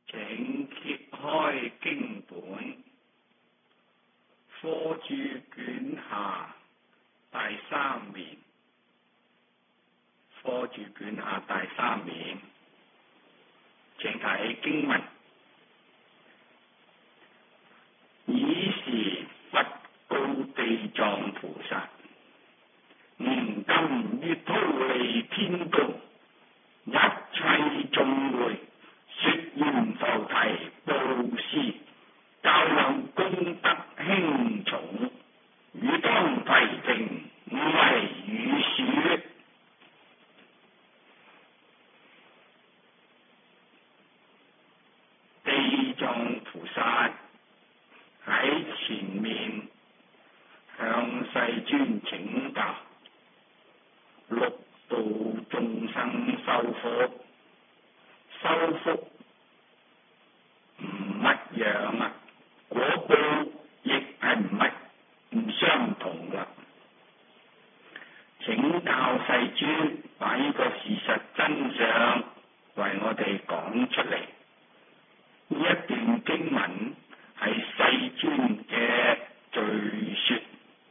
請揭開經本，科注卷下第三面，科注卷下第三面，請睇經文。以是不高地藏菩薩，現今於忉利天宮，一切眾會，說閻浮提布施，教養功德輕重，汝當諦聽，吾為汝說。地藏菩薩喺前面向世尊請教，六度眾生修福，修福唔乜樣啊，果報亦係唔相同啦。請教世尊把呢個事實真相為我哋講出嚟。呢一段經文係世尊嘅敘說，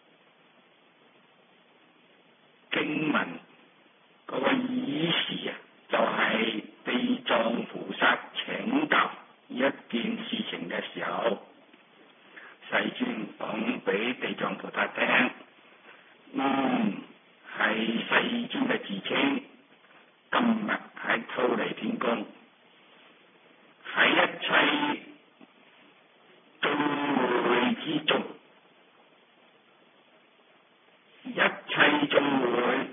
經文嗰個意思啊，就係地藏菩薩請教一件事情嘅時候，世尊講俾地藏菩薩聽，係世尊嘅自稱，今日喺忉利天宮，喺一切眾會之中，一切眾會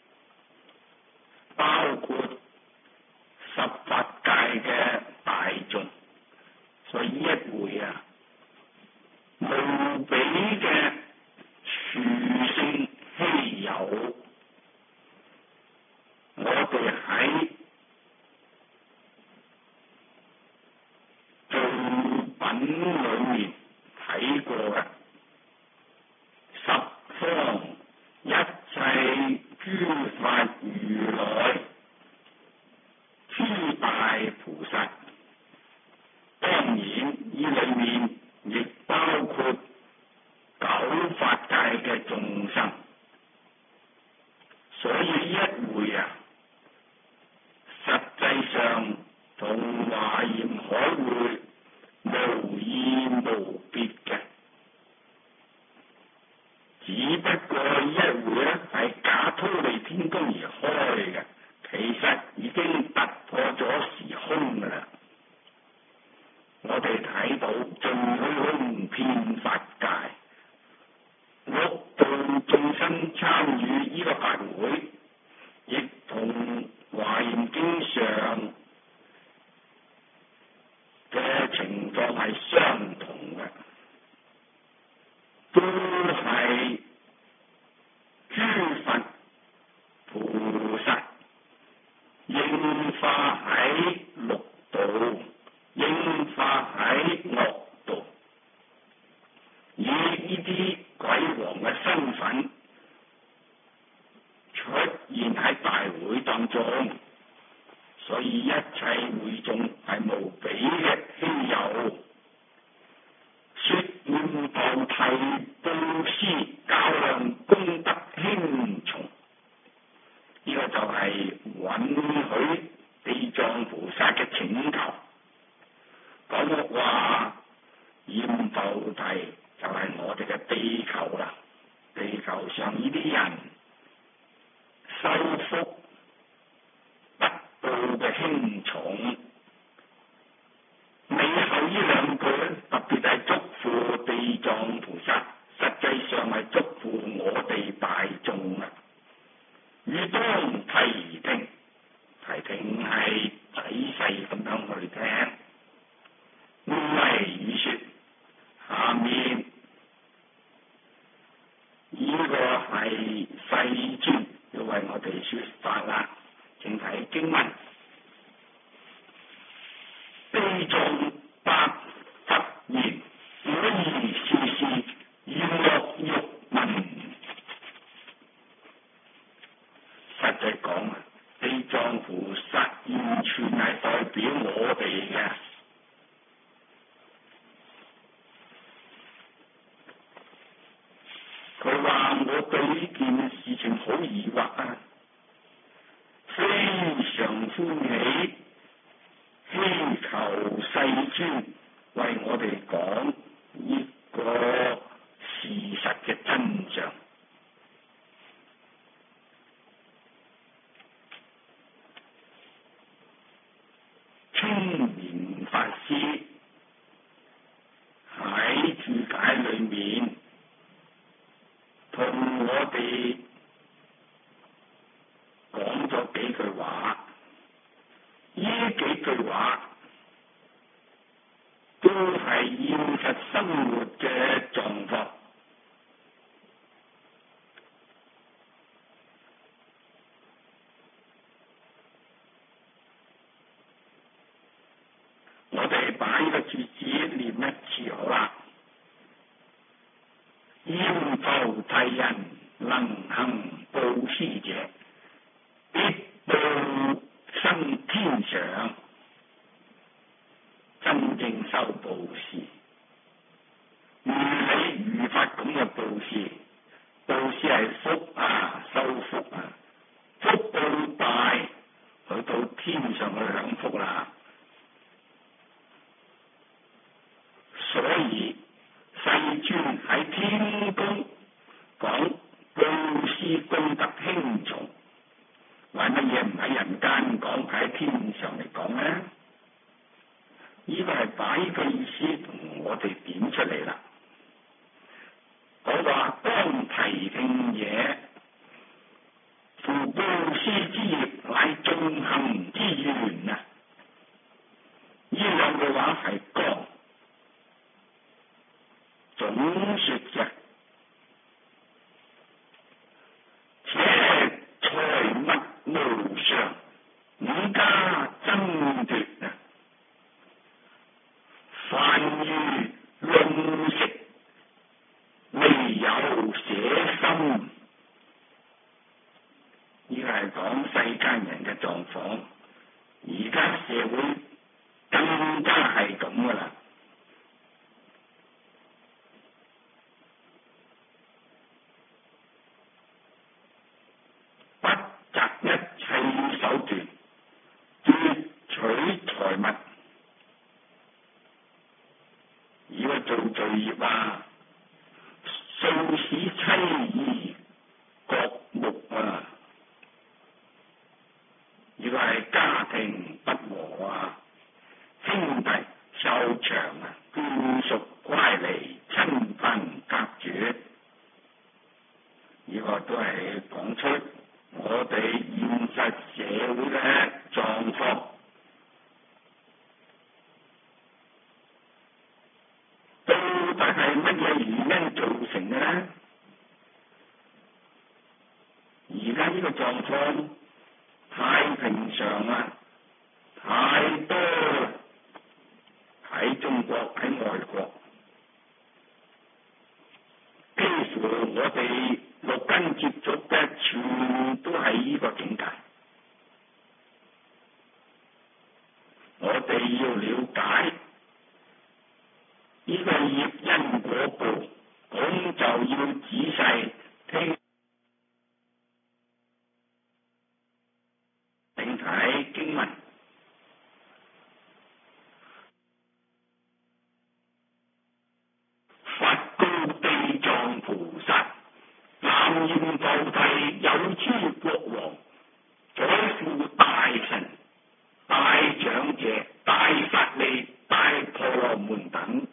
包括十法界嘅大眾，所以一會啊，無比嘅殊勝稀有，我哋喺造品裏面睇過嘅十方一切諸法如來，諸大菩薩，當然呢裏面亦包括九法界嘅眾生，所以一會啊，實際上同華嚴海會無異無別嘅，只不過一會咧係假忉利天宮而開嘅，其實已經突破咗時空噶啦。我哋睇到盡虛空遍法界，六度眾生參與呢個法會，亦同華嚴經上嘅情況係相同嘅，都係諸佛菩薩應化喺六道，應化喺惡道，以呢啲鬼王嘅身份出現喺大會當中，所以一切會眾係無比嘅稀有。說閻浮提布施，教養功德輕重，呢個就係允許地藏菩薩嘅請求。講話閻浮提就係我哋嘅地球啦，地球上呢啲人修福得道嘅輕重，尾後呢兩句特別係祝福地藏菩薩，實際上係祝福我哋大眾啊！汝當諦聽，諦聽係仔細咁樣去聽。吾為汝說，下面呢個係世尊要為我哋說法啦，請睇經文。地藏白佛言：我兒時時若欲聞。實際講啊，地藏菩薩完全係代表我哋嘅。 尊為我哋講呢個事實嘅真相。青蓮法師喺注解裏面同我哋講咗幾句話，呢幾句話都係現實生活嘅狀況。我哋把呢個句子念一次好啦。要救濟人能行布施者，必報生天上。真正修布施，如理如法咁嘅布施，布施係福啊，修福啊，福報大，去到天上去享福啦。所以世尊喺天宮講布施功德輕重，為乜嘢唔喺人間講，喺天上嚟講呢？呢個係把呢個意思同我哋點出嚟啦。我話當提聽者，夫布施之業乃眾行之源啊！呢兩句話係講總說嘅，且財物無常，五家爭奪啊！凡遇吝嗇，未有捨心。呢個係講世間人嘅狀況，而家社會更加係咁噶啦。不擇一切手段奪取財物。如果做罪業啊，素使妻兒割目啊，如果係家庭不和啊，兄弟收場啊，眷屬乖離，親朋隔絕，呢個都係講出我哋現實社會嘅狀況。到底係乜嘢原因造成嘅呢？而家呢個狀況太平常啦，太多啦，喺中國喺外國，幾乎我哋六根接觸嘅全都係呢個境界。我哋要了解呢個業因果報，咁就要仔細聽並睇經文。佛告地藏菩薩：南閻浮提有諸國王、宰父大臣、大長者、大剎利、大婆羅門等。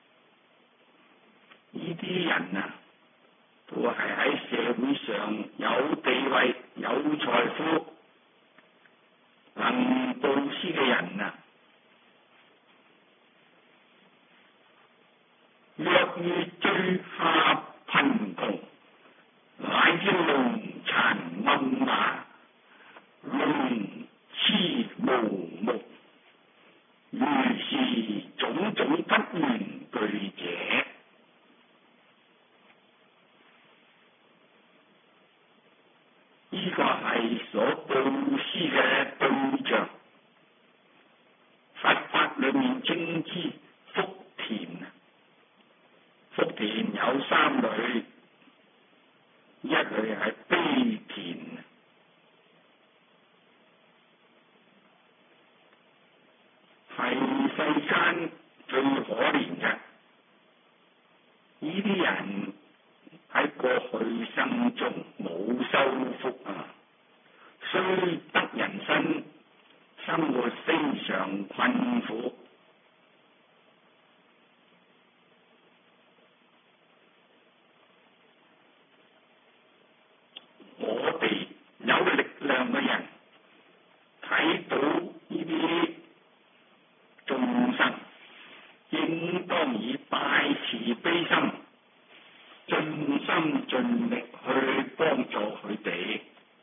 呢啲人啊，都係喺社會上有地位、有財富、能布施嘅人啊。若遇最下貧窮，乃至聾殘聾啞、聾痴無目，如是種種不緣具者，呢個係所布施嘅對象。佛法裏面稱之福田啊。福田有三類，一類係悲田，係世間悲心，盡心盡力去幫助佢哋。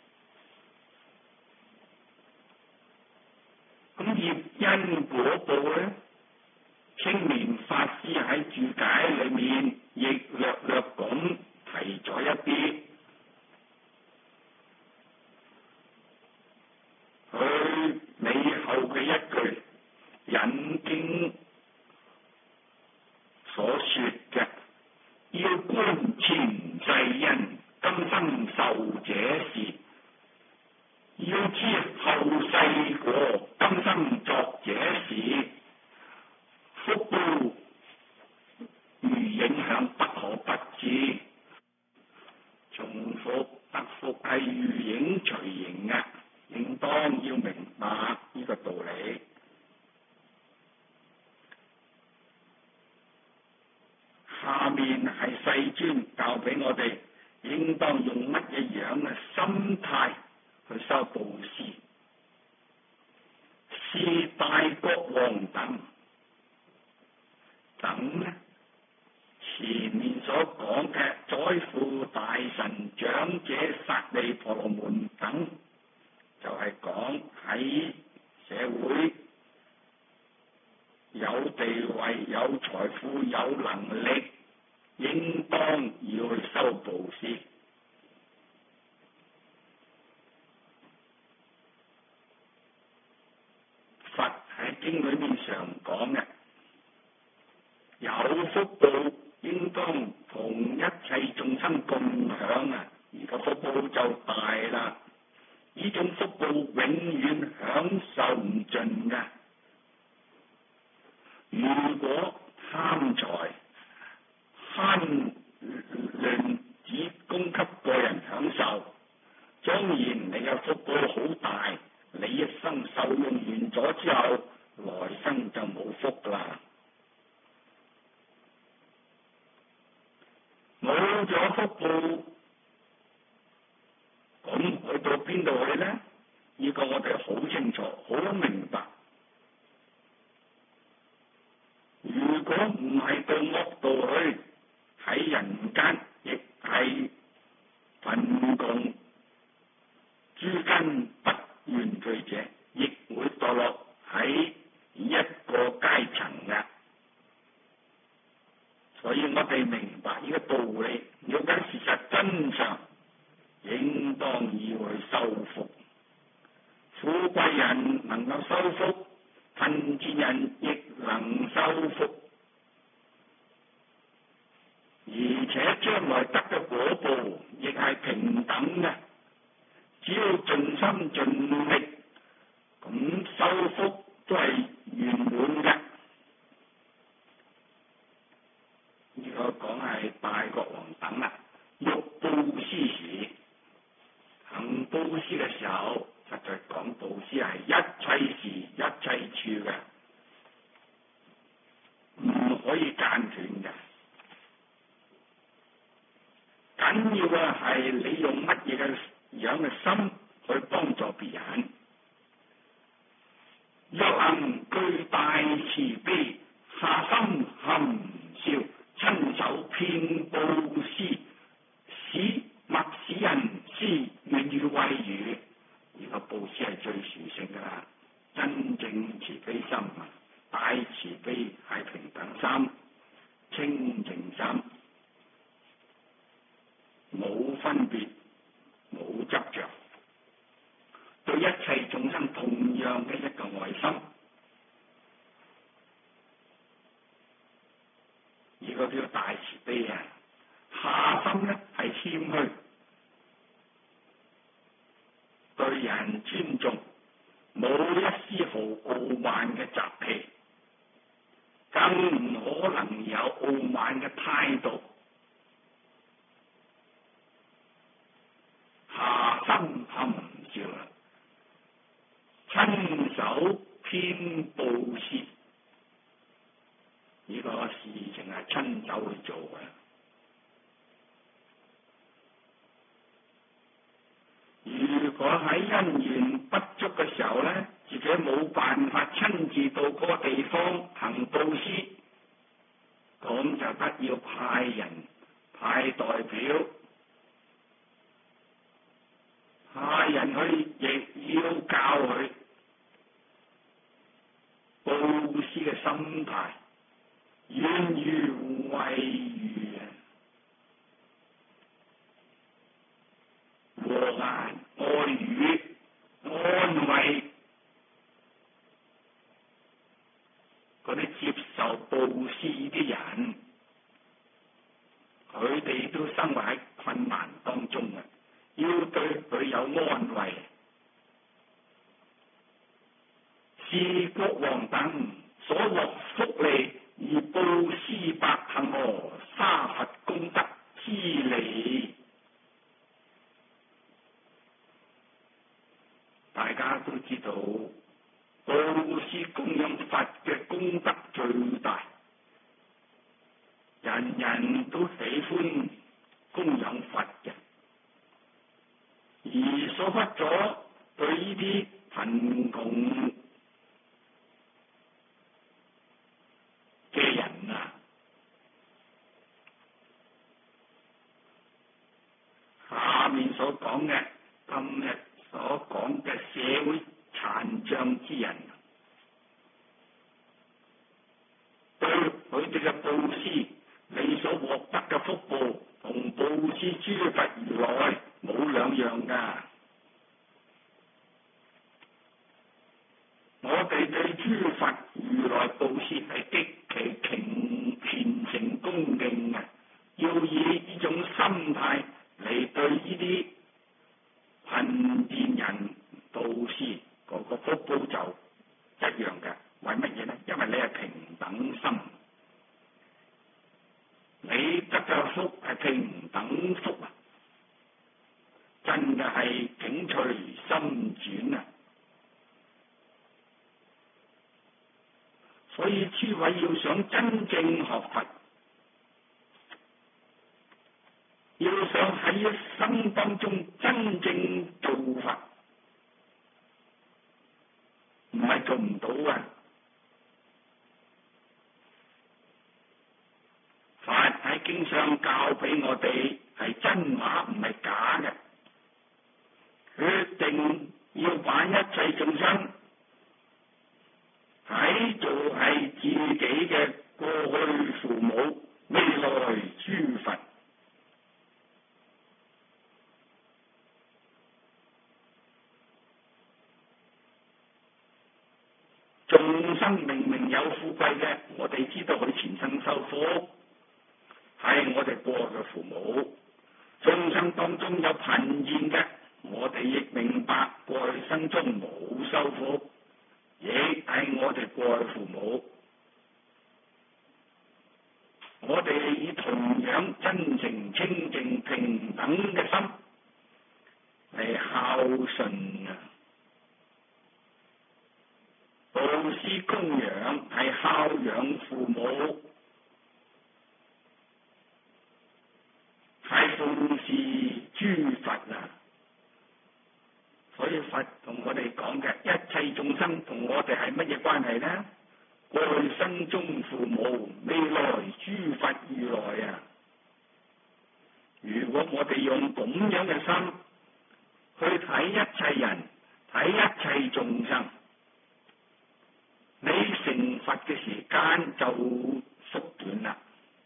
咁業因果報咧，青蓮法師喺注解裏面亦略略咁提咗一啲。佢尾後嘅一句引經所說嘅，要觀前世因，今生受這事，要知後世果，今生作這事，福報如影響不可不知，重複得福係如影隨形嘅，應當要明白呢個道理。下面係世尊教俾我哋，應當用乜嘢樣嘅心態去修布施。是大國王等呢，前面所講嘅宰父、大臣、長者、剎利婆羅門等，就係講喺社會有地位、有財富、有能力，應當要去修布施。佛喺經裏面常講嘅，有福報應當同一切眾生共享啊！而個福報就大啦，呢種福報永遠享受唔盡㗎。如果貪財慳吝只供給個人享受，當然你嘅福報好大，你一生受用完咗之後，來生就冇福啦。冇咗福報，咁去到邊度去呢？呢個我哋好清楚，好明白。如果唔係到惡道去，喺人間亦係貧窮諸根不緣具者，亦會墮落喺一個階層嘅。所以我哋明白呢個道理，了解事實真相，應當要去修福。富貴人能夠修福，貧賤人亦能修福，而且將來得嘅果報亦係平等嘅。只要盡心盡力，咁修福都係圓滿嘅。呢個講係大國王等啦，欲布施時，行布施嘅時候，實在講布施係一切時一切處嘅，唔可以間斷嘅。緊要嘅係你用乜嘢嘅樣嘅心去幫助別人。若能具大慈悲，下心含笑，親手遍布施，默使人施，願與惠與。呢個布施係最殊勝噶啦，真正慈悲心，大慈悲係平等心、清淨心，冇分別，冇執着，對一切眾生同樣嘅一個愛心。呢個叫大慈悲啊！下心呢係謙虛，對人尊重，冇一絲毫傲慢嘅習氣，更唔可能有傲慢嘅態度。下心含笑，親手遍布施，呢個事情係親手去做嘅。如果喺因緣不足嘅時候呢，自己冇辦法親自到嗰個地方行布施， 咁就不要派人派代表，派人去亦要教佢布施嘅心態，願如惠如和顏愛語安慰嗰啲接受布施啲人，佢哋都生活喺困難當中嘅，要對佢有安慰。是國王等所獲福利而布施百姓和沙佛功德之利。大家都知道，布施供養佛嘅功德最大，人人都喜歡供養佛嘅，而疏忽咗對呢啲貧窮嘅人啊，下面所講嘅今日所講嘅社會殘障之人，對佢哋嘅布施，你所獲得嘅福報同布施諸佛如來冇兩樣噶。我哋對諸佛如來布施係極其虔誠恭敬嘅，要以呢種心態嚟對呢啲貧賤人布施，個福報就一樣嘅。為乜嘢呢？因為你係平等心，你得嘅福係平等福啊！真嘅係境隨心轉啊！所以諸位要想真正學佛，要想喺一生當中真正做佛，唔係做唔到啊！佛喺經上教俾我哋係真話，唔係假嘅，決定要把一切眾生睇做係自己嘅過去父母、未來諸佛。眾生明明有富貴嘅，我哋知道佢前生受苦，係我哋過去嘅父母；眾生當中有貧賤嘅，我哋亦明白過去生中冇受苦，亦係我哋過去父母。我哋以同樣真誠、清淨、平等嘅心嚟孝順啊！布施供養係孝養父母，係奉事諸佛啊！所以佛同我哋講嘅一切眾生同我哋係乜嘢關係呢？過去生中父母，未來諸佛如來啊！如果我哋用咁樣嘅心去睇一切人，睇一切眾生，你成佛嘅時間就縮短啦，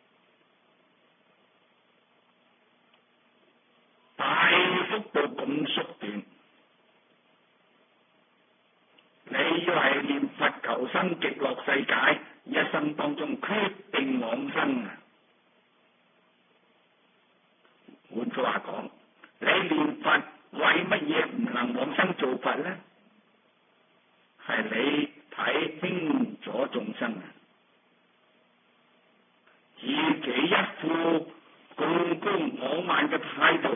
大幅度咁縮短。你要係念佛求生極樂世界，一生當中決定往生啊！換句話講，你念佛為乜嘢唔能往生做佛呢？係你睇輕咗眾生啊！自己一副貢高我慢嘅態度，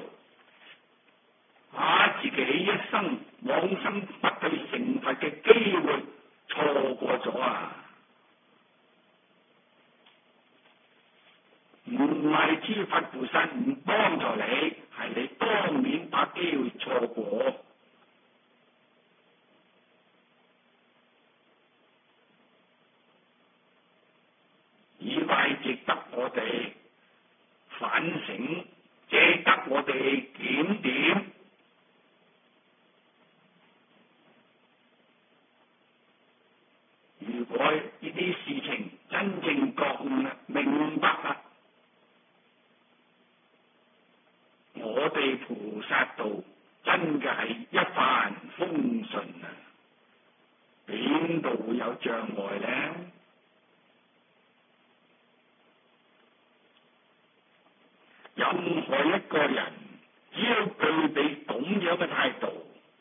把自己一生往生不對成佛嘅機會錯過咗啊！唔係諸佛菩薩唔幫助你，係你當面把機會錯過。以為直得我哋反省，值得我哋檢點。如果呢啲事情真正覺悟啦、明白啦，我哋菩薩道真嘅係一帆風順啊！邊度會有障礙咧？任何一個人只要具備咁樣嘅態度，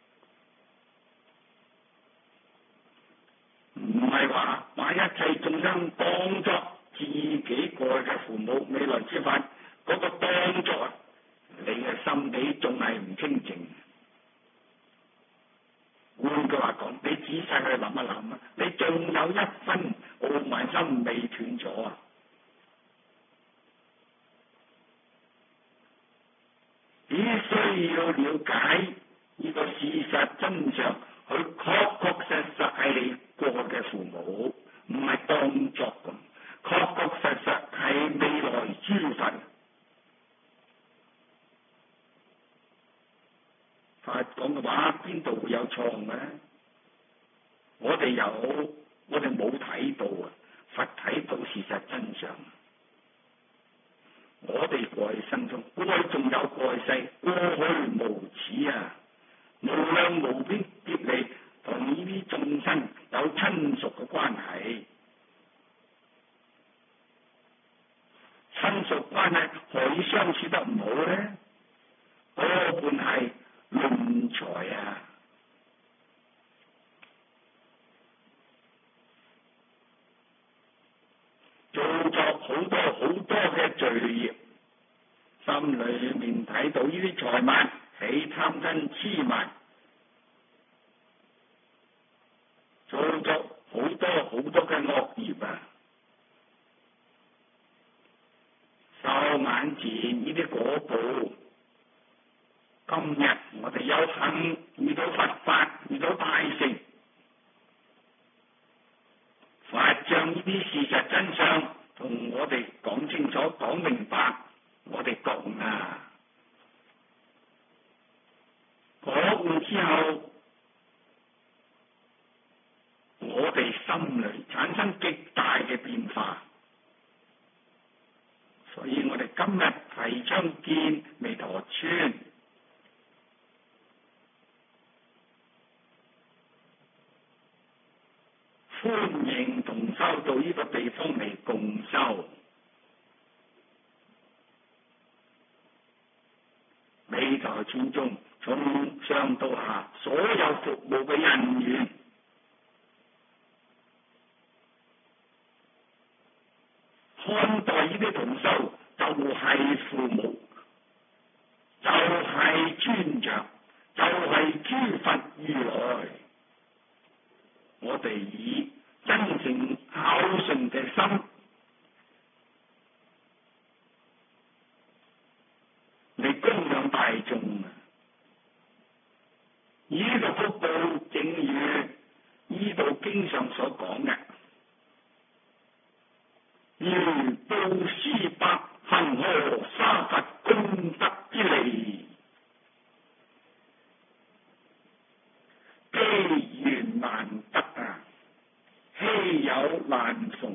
唔係話把一切眾生當作自己過去嘅父母，未來之法嗰個當作啊，你嘅心理仲係唔清淨。換句話講，你仔細去諗一諗啊，你仲有一分傲慢心未斷咗啊！必須要了解呢個事實真相，佢確確實實係你過去嘅父母，唔係當作咁，確確實實係未來諸佛。佛講嘅話邊度會有錯誤咧？我哋有，我哋冇睇到啊！佛睇到事實真相。我哋過去生中，過去仲有過去世，過去無始啊，無量無邊劫嚟同呢啲眾生有親屬嘅關係。親屬關係何以相處得唔好咧？多半係論財啊！做作好多好多嘅罪業，心裏面睇到呢啲財物，起貪嗔痴慢，做作好多好多嘅惡業啊！受眼前呢啲果報，今日我哋有幸遇到佛法，遇到大乘，佛將呢啲事實真相同我哋講清楚、講明白，我哋覺悟啊！覺悟之後，我哋心裏產生極大嘅變化。所以我哋今日提倡見彌陀村，歡迎同修到呢個地方嚟共修。彌陀村中從上到下所有服務嘅人員，看待呢啲同修就係父母，就係尊長，就係諸佛如來。我哋以真誠孝順嘅心嚟供養大眾啊！呢個福報正如呢度經上所講嘅，如布施百恒河沙佛功德之利，機緣難得啊，稀有難逢。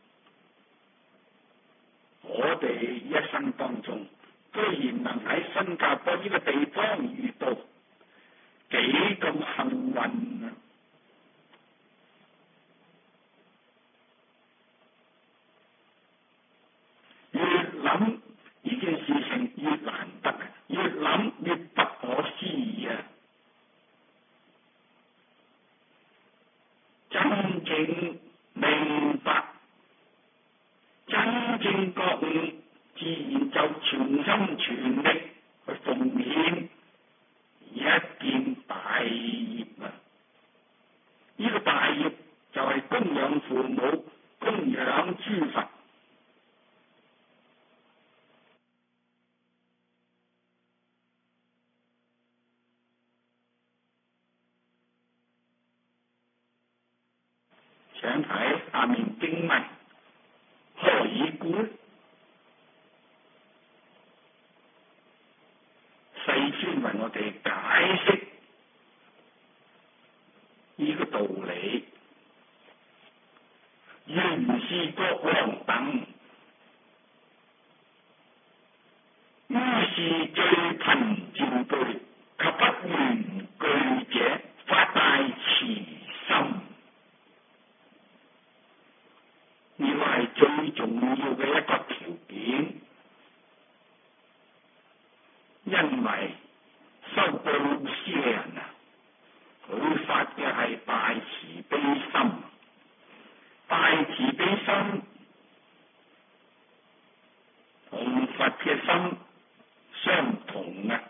我哋一生當中，居然能喺新加坡呢個地方遇到，幾咁幸運啊！越諗呢件事情越難得，越諗越不可思議啊！真正明白，真正覺悟，自然就全心全力去奉獻一件大業啊！呢個大業就係供養父母，供養諸佛。請睇下面經文，何以故？ 袁氏國王等。於是最貧賤輩及不緣巨者發大慈心，呢個係最重要嘅一個條件，因為修布施嘅人啊，佢發嘅係大慈悲心，大慈悲心同佛嘅心相同嘅。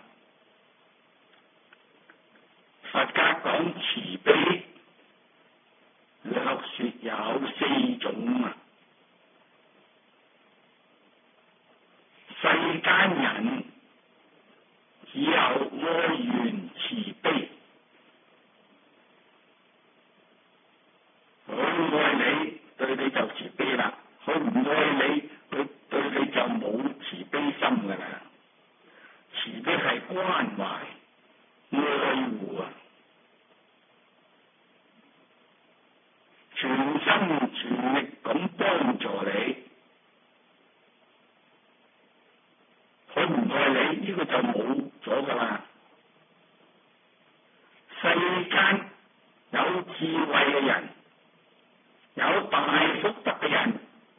佛家講慈悲，略說有4種啊。世間人只有愛緣慈悲，佢愛你，對你就慈悲啦；佢唔愛你，佢對你就冇慈悲心噶啦。慈悲係關懷、愛護啊，全心全力咁幫助你。佢唔愛你，呢個就冇咗噶啦。世間有智慧嘅人，有大福德嘅人，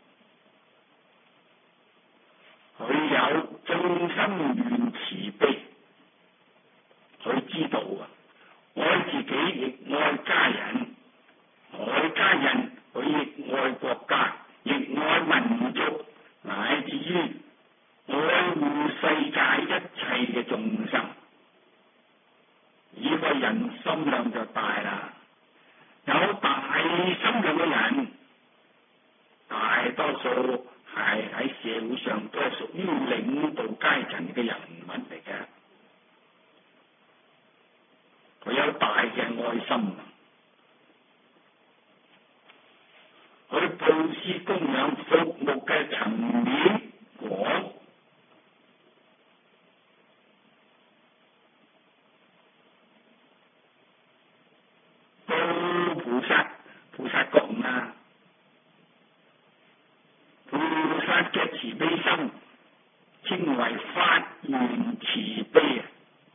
佢有眾生緣慈悲，佢知道啊，愛自己亦愛家人，愛家人佢亦愛國家，亦愛民族，乃至於愛護世界一切嘅眾生。呢個人心量就大啦。有大心量嘅人，大多數係喺社會上都係屬於領導階層嘅人物嚟嘅，佢有大嘅愛心，佢布施供養服務嘅層面廣。菩薩覺悟啊，菩薩嘅慈悲心稱為發願慈悲啊。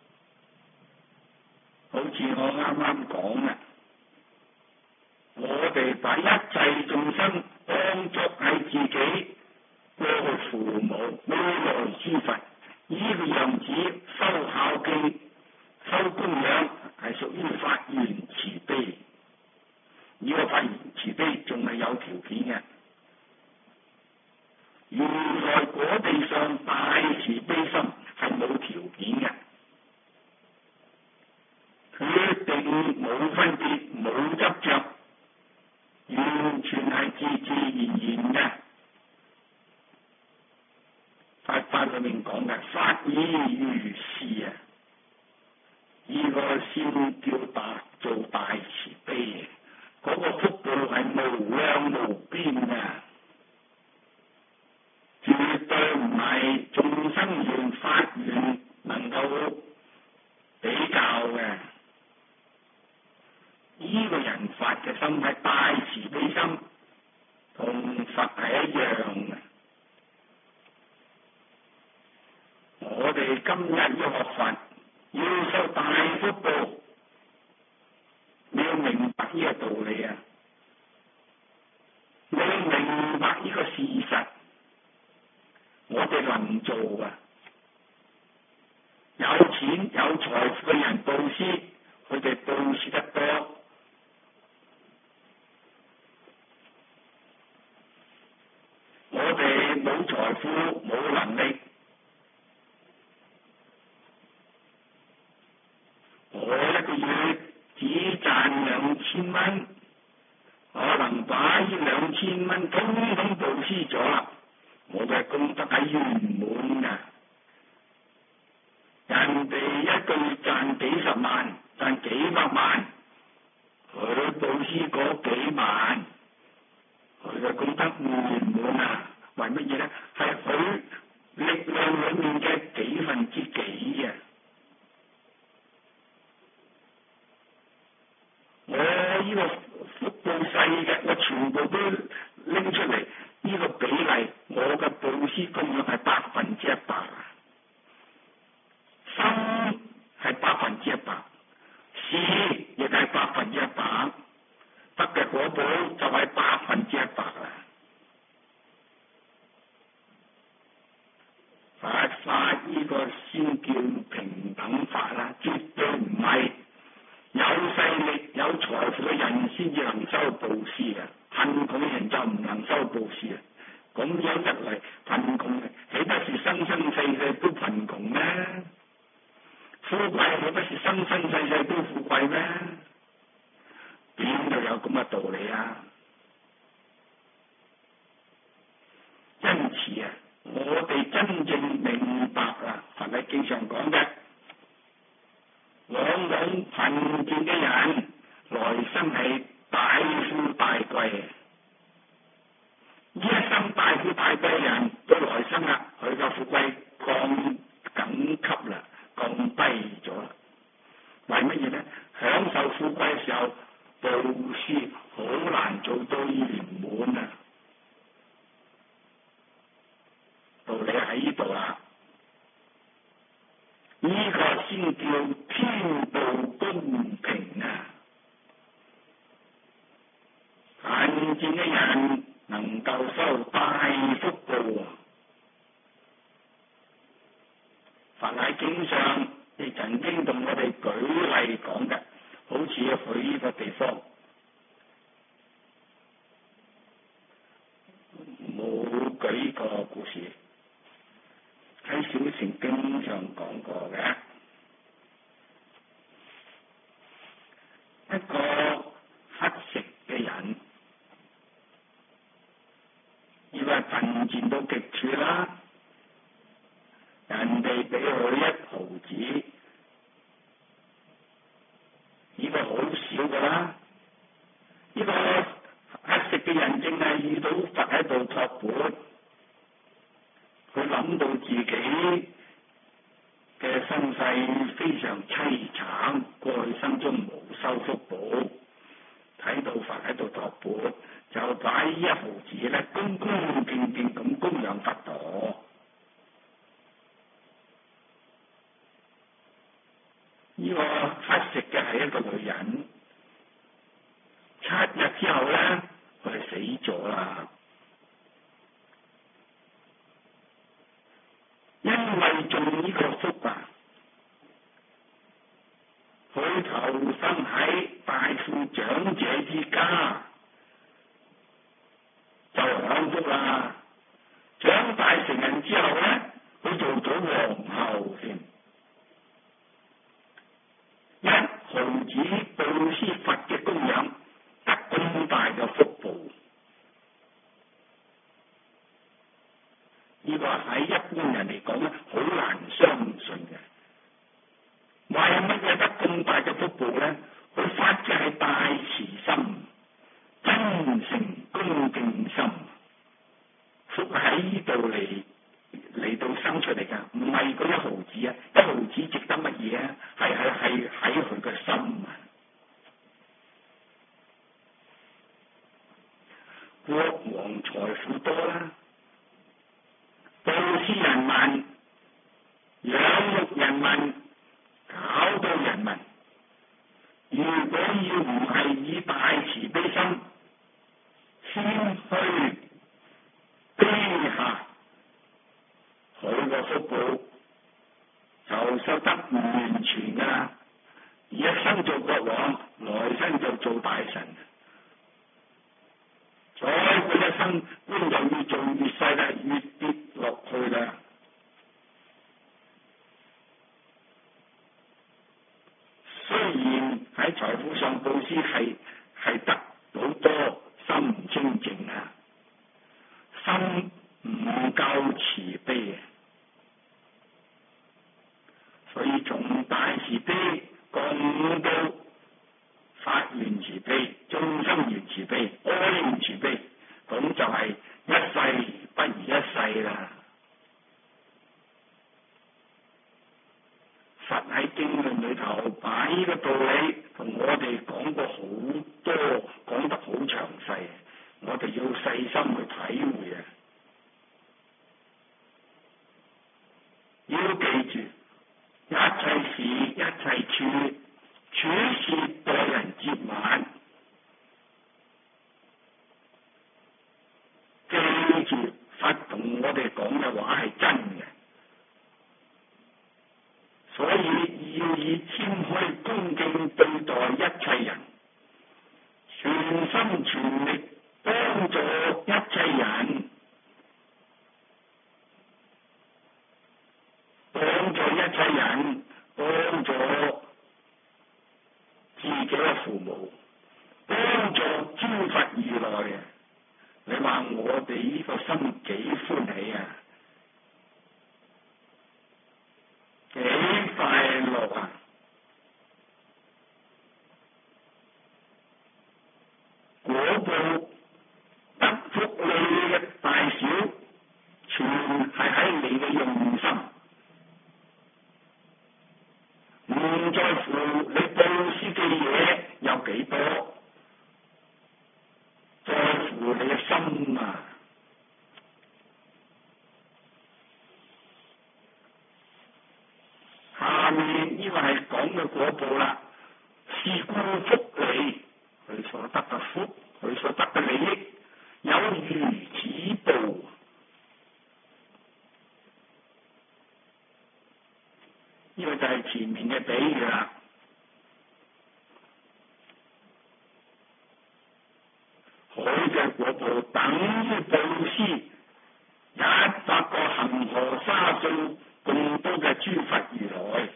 好似我啱啱講啦，我哋把一切眾生當作係自己過去父母、未來諸佛，呢個樣子修孝敬、修供養係屬於發願慈悲。呢個發願慈悲仲係有條件嘅。原來果地上大慈悲心係冇條件嘅，決定冇分別、冇執着，完全係自自然然嘅。佛法裏面講嘅法以如是啊，呢個先叫做大慈悲。嗰個福報係無量無邊啊，絕對唔係眾生緣法緣能夠比較嘅。呢個人發嘅心係大慈悲心，同佛係一樣嘅。我哋今日要學佛，要受大福報，你要明白呢個道理啊！你要明白呢個事實，我哋能做啊！有錢有財富嘅人布施，佢哋布施得多。我哋冇財富冇能力，我一個月只賺2000蚊，可能把呢2000蚊通通布施咗啦，我嘅功德係圓滿㗎。人哋一個月賺幾十萬，賺幾百萬，佢布施嗰幾萬，佢嘅功德圓滿啊！為乜嘢咧？係佢力量裏面嘅幾分之幾啊！我呢個福報細嘅，我全部都布施啊！咁樣一嚟，貧窮豈不是生生世世都貧窮咩？富貴豈不是生生世世都富貴咩？邊度有咁嘅道理啊？因此啊，我哋真正明白啊，佛喺經上講嘅，往往貧賤嘅人來生係大富大貴，呢一生大富大貴嘅人到來生啊，佢嘅富貴降等級啦，降低咗啦。為乜嘢呢？享受富貴嘅時候，布施好難做到圓滿啊！道理喺呢度啦，呢個先叫天道公平啊！貧賤嘅人能夠收大福報啊！佛喺經上亦曾經同我哋舉例講嘅，好似去呢個地方冇舉個故事，喺小乘經上講過嘅一個乞食嘅人，以為貧賤到極處啦，人哋俾佢1毫子，呢個好少噶啦。呢個乞食嘅人正係遇到佛喺度托缽，佢諗到自己嘅身世非常淒慘，過去生中無修福報，睇到佛喺度托缽，就把1毫子咧恭恭敬敬咁供養佛陀。呢個乞食嘅係一個女人，7日之後咧，佢死咗啦。因為中呢個福啊，佢投生喺大富長者之家，就享福啦。長大成人之後咧，佢做咗皇后添。1毫子布施佛嘅供養，得咁大嘅福報，呢個喺一般人嚟講咧，好難相信嘅。為乜嘢得咁大嘅福報咧？佢發嘅係大慈心、真誠恭敬心，福喺呢度嚟到生出嚟㗎，唔係嗰1毫子啊！1毫子值得乜嘢啊？係喺佢嘅心啊！國王財富多啦，布施人民、養育人民、搞到人民，如果要唔係以大慈悲心、謙虛卑下，佢個福報就收得唔完全噶啦。一生做國王，來生就做大臣，再佢一生官就越做越細啦，越跌落去啦。雖然喺財富上布施係得好多，心唔清淨啊，心唔夠慈悲啊，所以從大慈悲降到發願慈悲、眾生願慈悲、阿願慈悲，咁就係一世不如一世啦。佛喺經論裏頭把呢個道理同我哋講過好多，講得好詳細，我哋要細心去體會啊！要記住，一切事一切處事待人接物，記住佛同我哋講嘅話係真嘅，所以要以謙虛恭敬對待一切人，全心全力幫助一切人，幫助一切人，幫助自己嘅父母，幫助諸佛如來。你話我哋呢個心幾歡喜啊，幾快樂啊！果報得福利嘅大小，全係喺你嘅用心，唔在乎你布施嘅嘢有幾多，在乎你嘅心啊！下面呢個係講嘅果報啦，是故福利，佢所得嘅福，佢所得嘅利益有如此報。呢個就係前面嘅比喻啦。好嘅果報等於布施100個恒河沙數咁多嘅諸佛如來。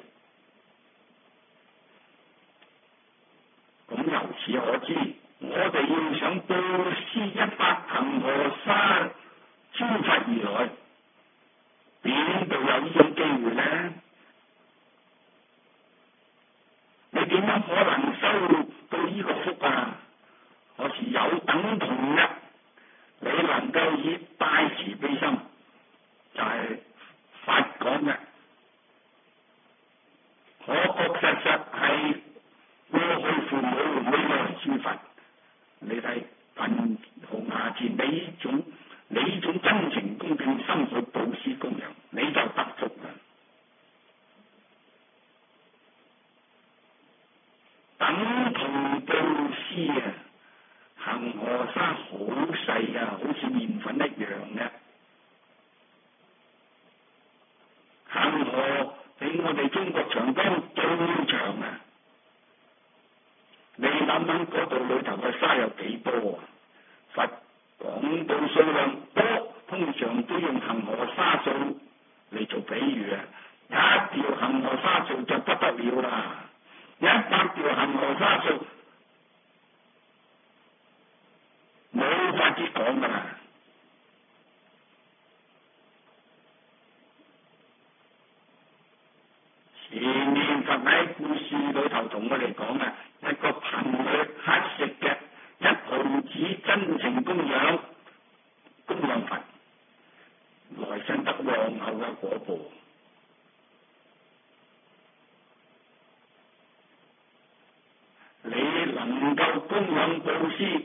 咁由此可知，我哋要想布施100恒河沙諸佛如來，邊度有呢種機會呢？你點樣可能收到呢個福啊？可是有等同嘅，你能夠以大慈悲心，就係佛講嘅，確確實實係過去父母未來諸佛。你睇貧窮牙賤，你呢種真情恭敬心去布施供養，你就得福啦。等同布施啊！恒河沙好細啊，好似麵粉一樣嘅。恒河比我哋中國長江仲長啊！你諗諗嗰度裏頭嘅沙有幾多啊？佛講到數量多，通常都用恒河沙數嚟做比喻啊！一條恒河沙數就不得了啦，100條恒河沙數冇法子講噶啦。前面佛喺故事裏頭同我哋講啊，一個貧女乞食嘅1毫子真情供養佛，來生得皇后嘅果報。你能夠供養布施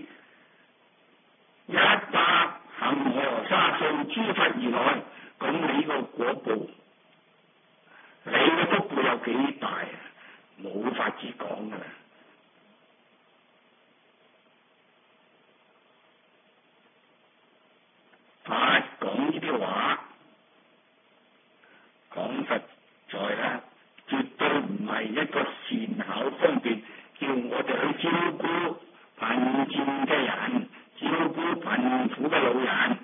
100恒河沙數諸佛如來，咁你個果報，你嘅福報有幾大啊？冇法子講噶啦。佛講呢啲話，講實在啦，絕對唔係一個善巧方便，叫我哋去照顧貧賤嘅人，照顧貧苦嘅老人，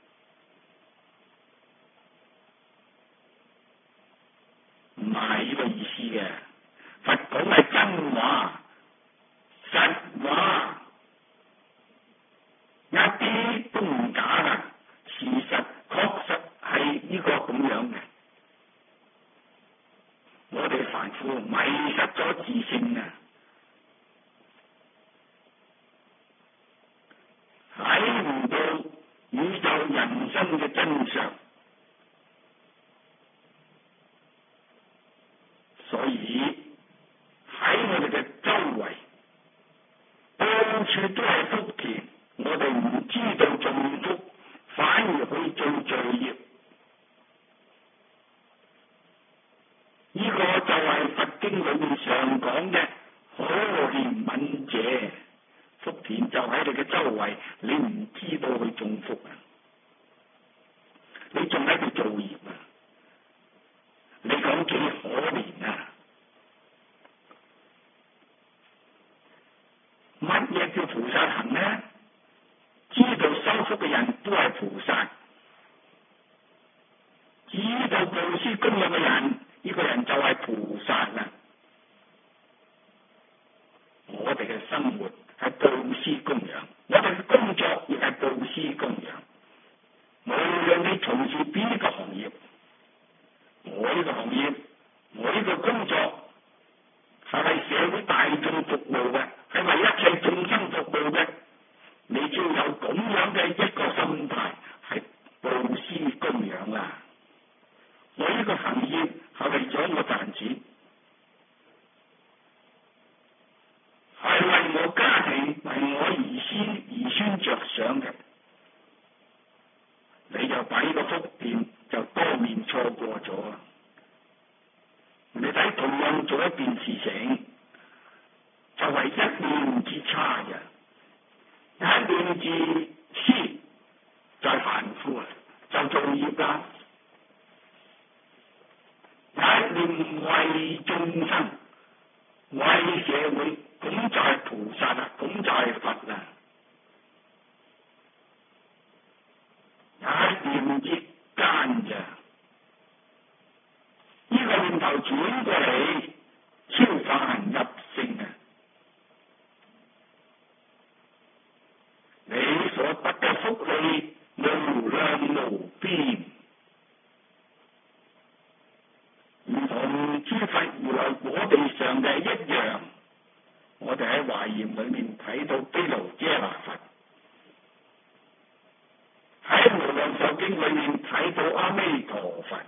唔係呢個意思嘅。佛講係真話、實話，一啲都唔假噶。事實確實係呢個咁樣嘅。我哋凡夫迷失咗自性啊，睇唔到宇宙人生嘅真相，所以喺我哋嘅周圍，到處都係福田，我哋唔知道種福，反而去做罪業。呢個就係佛經裏面常講嘅可憐憫者，福田就喺你嘅周圍，你唔知道去種福啊！你仲喺度造業啊！你講幾可憐啊！乜嘢叫菩薩行呢？知道修福福嘅人都係菩薩，知道布施供養嘅人，呢個人就係菩薩啦。我哋嘅生活係布施供養，我哋嘅工作亦係布施供養。無論你從事邊一個行業，我呢個行業，我呢個工作係為社會大眾服務嘅，係為一切眾生服務嘅。你只要有咁樣嘅一個心態，係布施供養啦。我呢個行業係為咗我賺錢，係為我家庭、為我兒孫着想嘅。你就把呢個福電就多面錯過咗。你睇同樣做一件事情，就係一念之差嘅，一念之私就係凡夫啊，就造業啦。一念為眾生、為社會，咁就係菩薩啦，咁就係佛啦。一念之間咋，呢個念頭轉過嚟，超凡入聖啊！你所得嘅福利無量無邊，如同諸佛如來果地上嘅一樣。我哋喺華嚴裏面睇到毗盧遮那佛，喺無量壽經裏面睇到阿彌陀佛，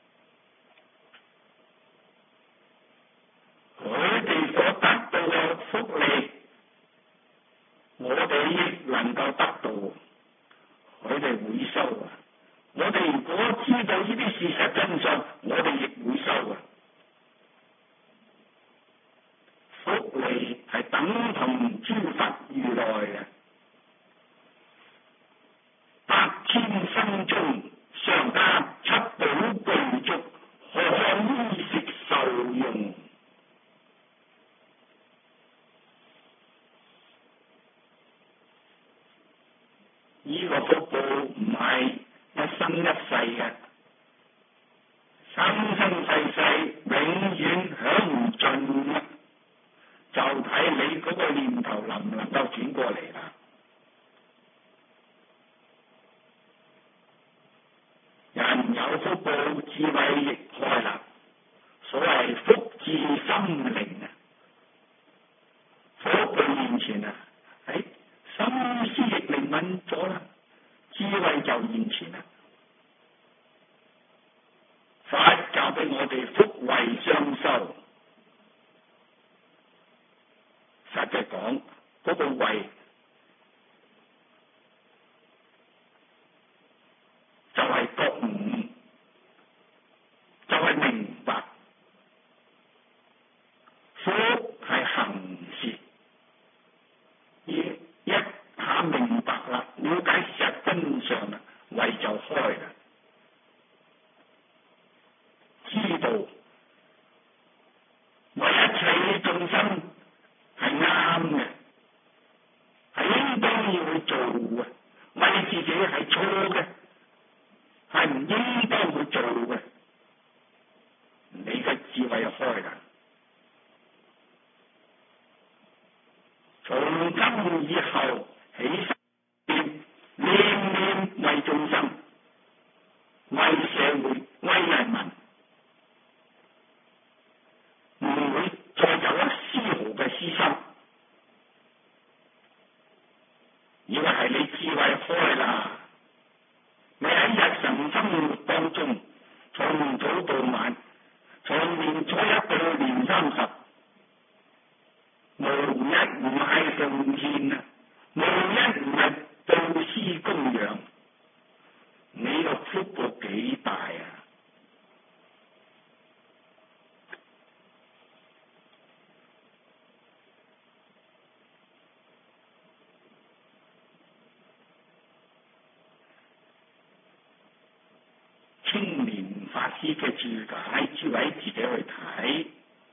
佢哋所得到嘅福利，我哋亦能夠得到，佢哋會收啊！我哋如果知道呢啲事實真相，我哋亦會收啊！福利係等同諸佛如來嘅。8,000生中常得七寶具足，何況衣食受用？呢個福報唔係一生一世嘅，生生世世永遠享唔盡啊！就睇你嗰個念頭能唔能夠轉過嚟啦。人有福報，智慧亦開啦。所謂福至心靈啊，福到面前啊，心思亦靈敏咗啦，智慧就現前啦。佛教俾我哋福慧雙修，實際講嗰個慧就係覺悟，就係明白。福係行事，一下明白啦，了解事實真相啦，慧就開啦，知道為一切眾生係啱嘅，係應當要去做嘅，為自己係錯嘅，係唔應當去做嘅。你嘅智慧開啦，從今以後起心念念為眾生，為社會，為人民，唔會再有一絲毫嘅私心。以為係你智慧開啦，你喺日常生活當中，從早到晚，從年初一到年30，無一唔係奉獻啊，無一唔係布施供養，你個福報幾大啊！青年法師嘅注解，諸位自己去睇，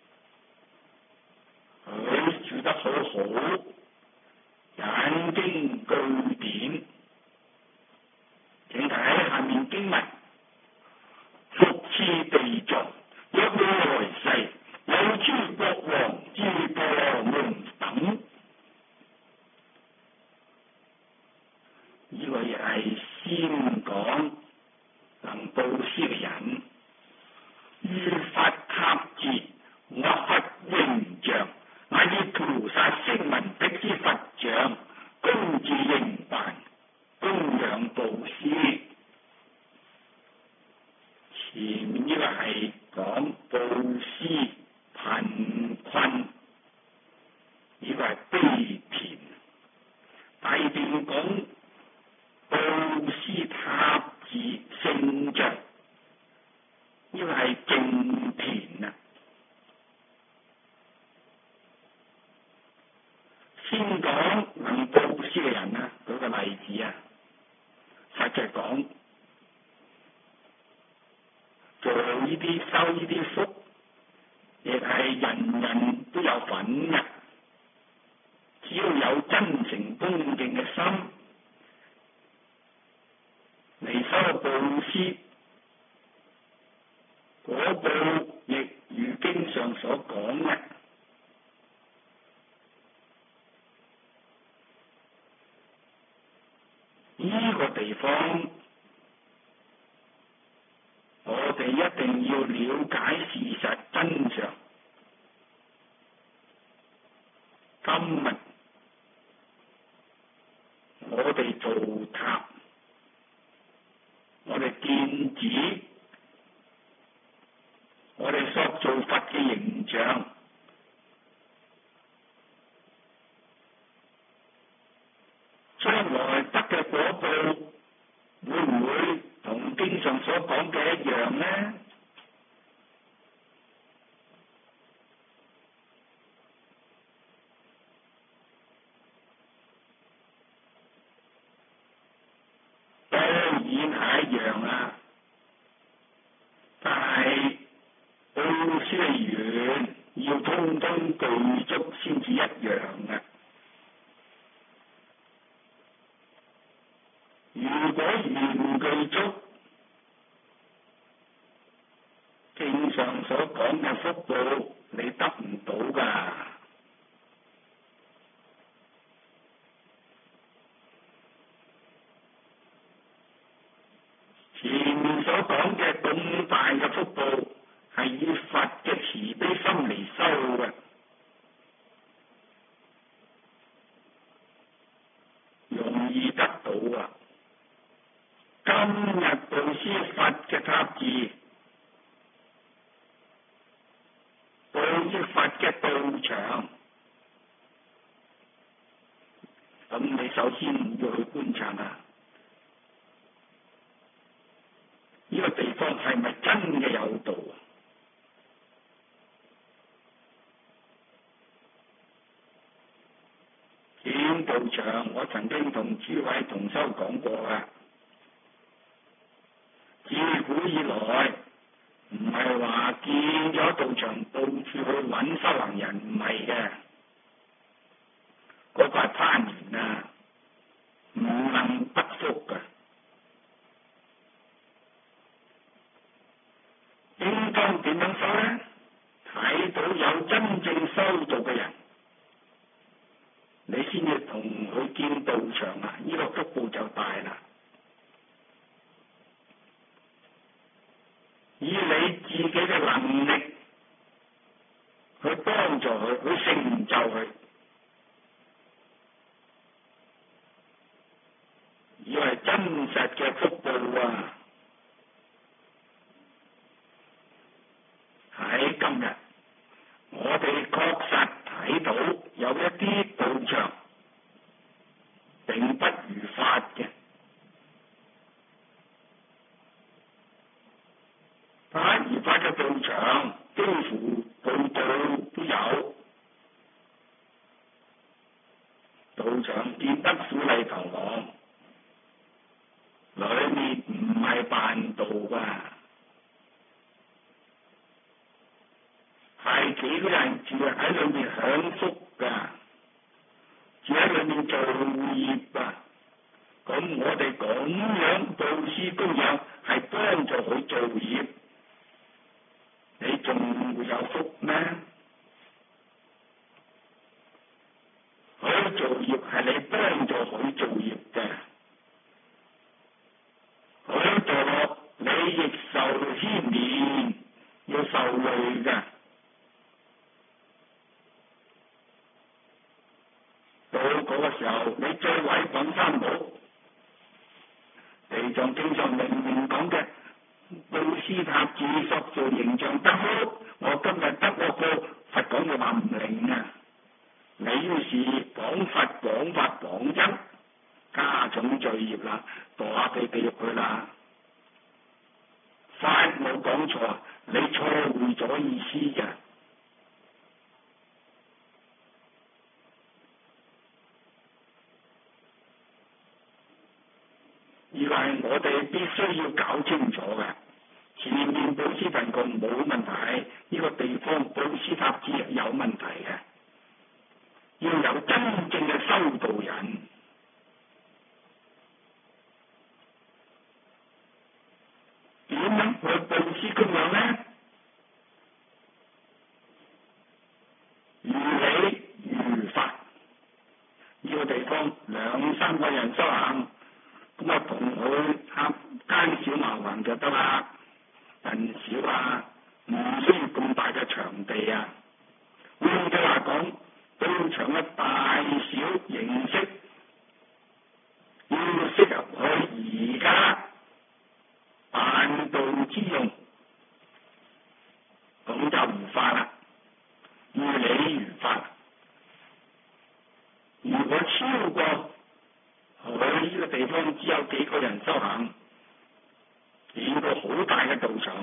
佢注得好好，引經據典， 先講能布施嘅人，於佛塔寺，我佛形象，乃以菩薩聲聞辟支佛像，恭至營辦，供養布施。前面呢個係講布施貧困，呢個係悲田。第二段講布施塔寺聖像，呢個係淨田啊。先講能布施嘅人啊，舉個例子啊，實際講做呢啲收呢啲福，亦係人人都有份嘅。只要有真誠恭敬嘅心嚟收布施，嗰布亦如經上所講嘅，呢個地方我哋一定要了解事實真相。今日我哋做塔，我哋建寺，我哋塑造佛嘅形象，將來得嘅果報會唔會同經上所講嘅一樣呢？當然係一樣啦，但係布施嘅緣要通通具足先至一樣嘅。如果緣具足，經上所講嘅福報你得唔到㗎。前面所講嘅咁大嘅福報，係以佛嘅慈悲心嚟收嘅，容易得到啊！今日布施佛嘅塔寺，布施佛嘅道場，咁你首先要去觀察啊，呢個地方係咪真嘅有道啊？建道場，我曾經同諸位同修講過啊，自古以來唔係話建咗道場到處去揾修行人，唔係嘅，嗰個係攀緣啊，唔能得福㗎。應當點樣修呢？睇到有真正修道嘅人，你先至同佢建道場啊！呢個福報就大啦。以你自己嘅能力去幫助佢，去成就佢，以為真實嘅福報啊！喺今日，我哋確實睇到有一啲道場並不如法嘅，不如法嘅道場幾乎度度都有，道場見得富麗堂皇，裏面唔係辦道㗎。係幾個人住喺裏面享福㗎，住喺裏面做業啊！咁我哋咁樣布施供養，係幫助佢做業，你仲會有福咩？佢做業係你幫助佢做業嘅， 地藏經上明明講嘅，布施塔寺塑造形象得好，我今日得我個佛講嘅話唔靈啊！你要是講佛講法講真，加重罪業啦，墮下地獄去啦！法冇講錯，你錯會咗意思咋？而係我哋必須要搞清楚嘅，前面布施貧窮冇問題，呢個地方布施塔寺有問題嘅，要有真正嘅修道人。點樣去布施供養呢？如理如法，呢個地方兩三個人修行。咁啊，同佢合間小茅棚就得啦，人少啊，唔需要咁大嘅場地啊。換句話講，道場嘅大小形式要適合佢而家辦道之用，咁就如法啦，如理如法。如果超過佢呢個地方只有幾個人修行，建個好大嘅道場，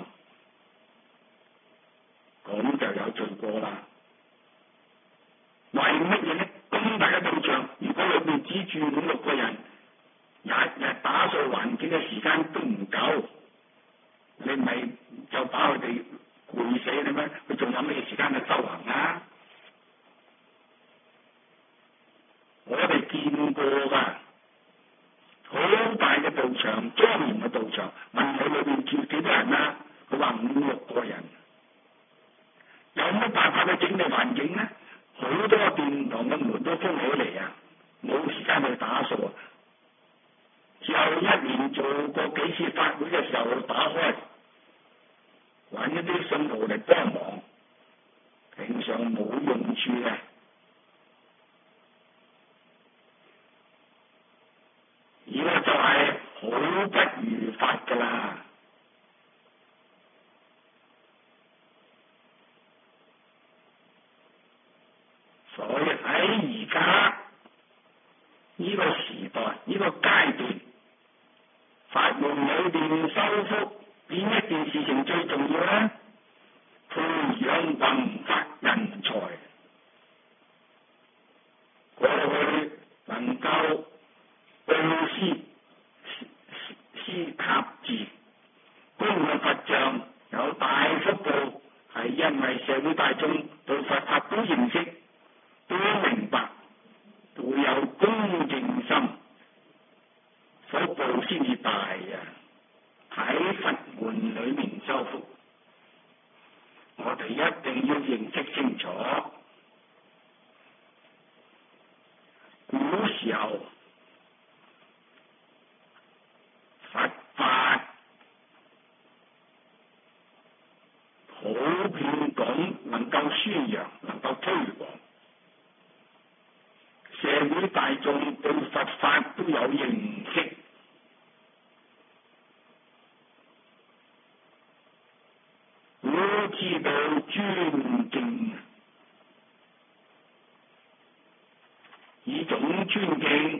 咁就有罪過啦。為乜嘢呢？咁大嘅道場，如果裏面只住5-6個人，日日打掃環境嘅時間都唔夠，你咪就把佢哋攰死你咩？佢仲有咩時間去修行啊？我哋見過㗎。好大嘅道場，莊嚴嘅道場，問佢裏邊住幾多人啊？佢話5-6個人。有乜辦法去整理環境呢？好多殿堂嘅門都封起嚟啊，冇時間去打掃啊。只有1年做過幾次法會嘅時候打開，揾一啲信徒嚟幫忙，平常冇用處嘅。而家就係好不如法噶啦，所以喺而家呢個時代呢個階段，法門裏邊修復邊一件事情最重要呢？培養弘法人才，過去能夠布施塔寺供養佛像有大幅度，係因為社會大眾對佛法都認識，都明白，都有恭敬心，所以布先至大啊！喺佛門裏面修復，我哋一定要認識清楚，古時候佛法普遍講能夠宣揚，能夠推廣，社會大眾對佛法都有認識，都知道尊敬，呢種尊敬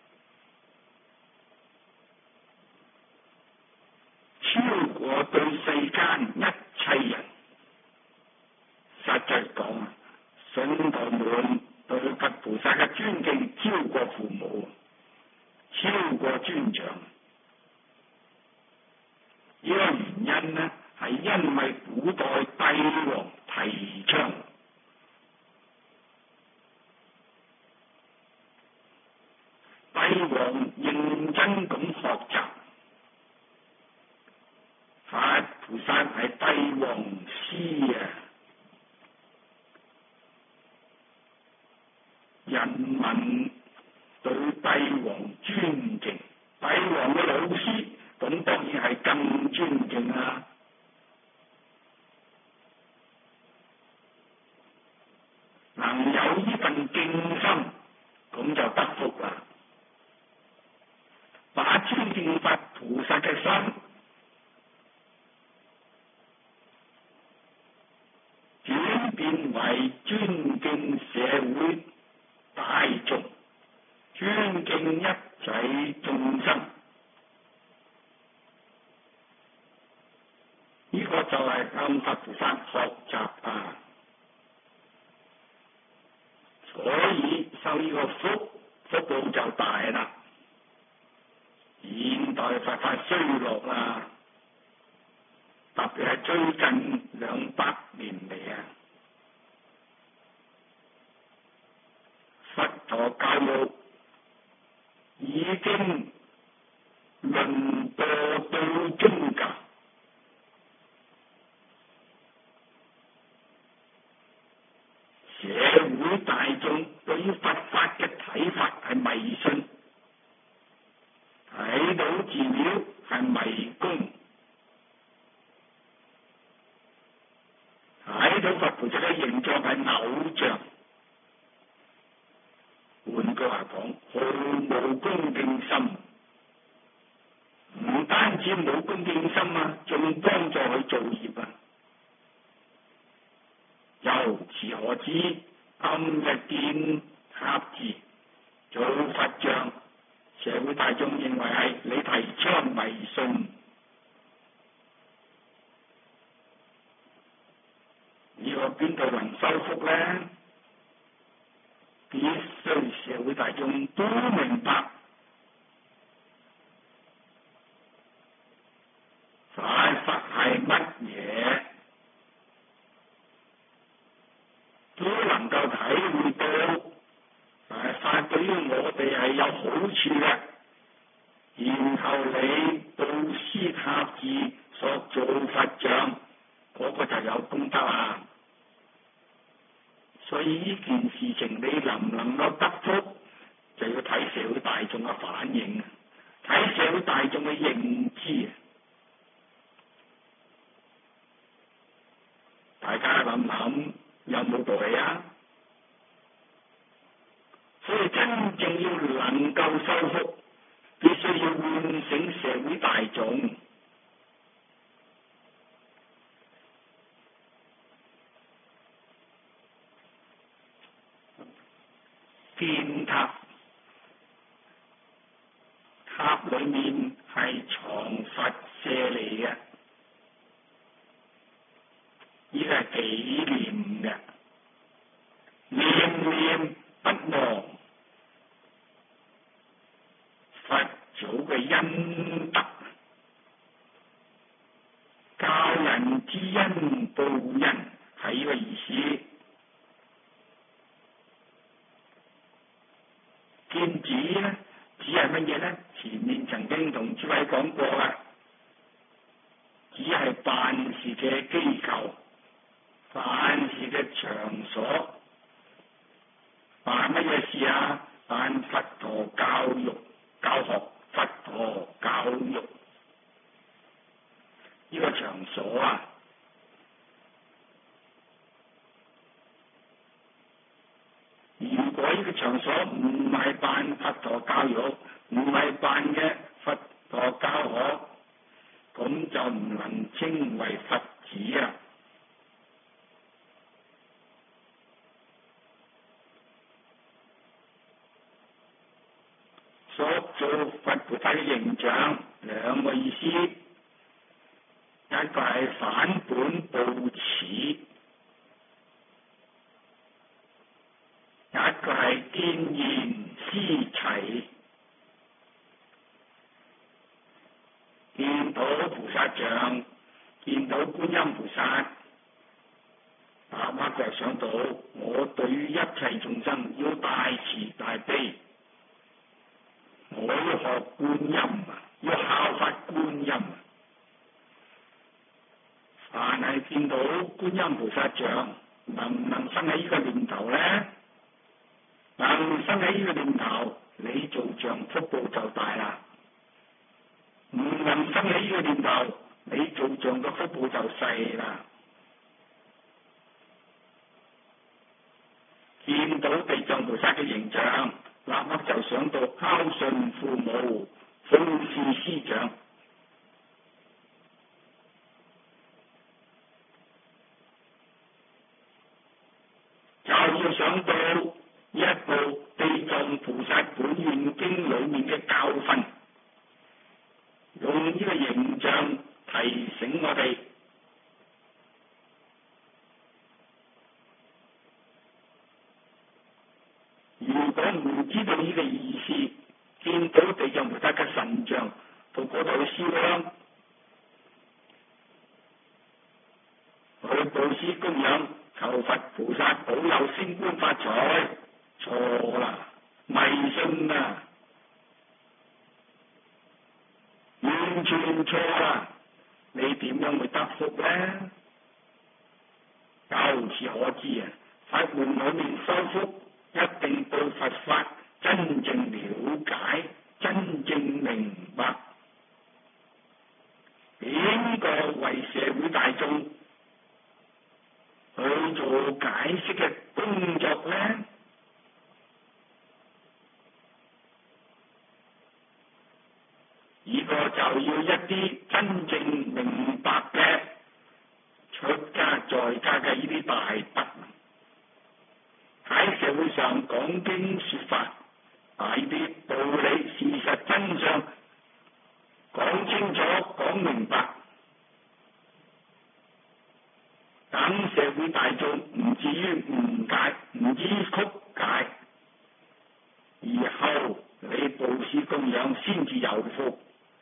超過對世間一切人。實際講啊，信徒們對佛菩薩嘅尊敬超過父母，超過尊長。呢個原因呢，係因為古代帝王提倡帝王認真咁學習，佛菩薩係帝王師啊！人民對帝王尊敬，帝王嘅老師咁當然係更尊敬啦。能有呢份敬心，咁就得福啦。把尊敬佛菩菩薩嘅心轉變為尊敬社會大眾，尊敬一切眾生，呢個就係向佛菩薩學習啊！所以受呢個福報就大啦。現代佛法衰落啊，特別係最近200年嚟啊，佛陀教育已經淪墮到宗教，社會大眾對於佛法嘅睇法係迷信，睇到寺廟係迷宮，睇到佛菩薩嘅形象係偶像。換句話講，毫無恭敬心，唔單止冇恭敬心啊，仲幫助佢造業啊！由此可知，今日建塔寺做佛像，社會大眾認為係你提倡迷信，呢個邊度能修復呢？必須社會大眾都明白，佛法係乜嘢，都能夠體會到，佛法對於我哋係有好處嘅。然後你布施塔寺所造佛像，嗰個就有功德啊！所以呢件事情你能唔能夠得福，就要睇社會大眾嘅反應，睇社會大眾嘅認知。大家諗諗有冇道理啊？所以真正要能夠修復，必須要喚醒社會大眾。建塔，塔裏面係藏佛舍利嘅，呢個係紀念嘅，念念不忘佛祖嘅恩德，教人知恩報恩係呢個意思。建寺咧，寺係乜嘢咧？前面曾經同諸位講過啦，寺係辦事嘅機構，辦事嘅場所，辦乜嘢事啊？辦佛陀教育、教學，佛陀教育呢個場所啊！如果呢個場所唔係辦佛陀教育，唔係辦嘅佛陀教學，咁就唔能稱為佛寺啊！塑造佛菩薩嘅形象，兩個意思，一個係反本部始，一個係見賢思齊，見到菩薩像，見到觀音菩薩，立刻就想到我對於一切眾生要大慈大悲，我要學觀音啊，要效法觀音啊！凡係見到觀音菩薩像，能唔能生起呢個念頭咧？能生起呢個念頭，你做像福報就大啦；唔能生起呢個念頭，你做像嘅福報就細啦。見到地藏菩薩嘅形象，立刻就想到孝順父母、奉事師長， 會想到一部地藏菩薩本願經裏面嘅教訓，用呢個形象提醒我哋。如果唔知道呢個意思，見到地藏菩薩嘅神像到嗰度去燒香，去布施供養，求佛菩薩保佑升官發財，錯啦，迷信啊，完全錯啦！你點樣會得福呢？由此可知啊，法門裏面修福，一定對佛法真正了解，真正明白，邊個為社會大眾去做解釋嘅工作呢？呢個就要一啲真正明白嘅出家在家嘅呢啲大德，喺社會上講經說法，把呢啲道理、事實、真相講清楚、講明白，等社會大眾唔至於誤解，唔至於曲解，以後你布施供養先至有福。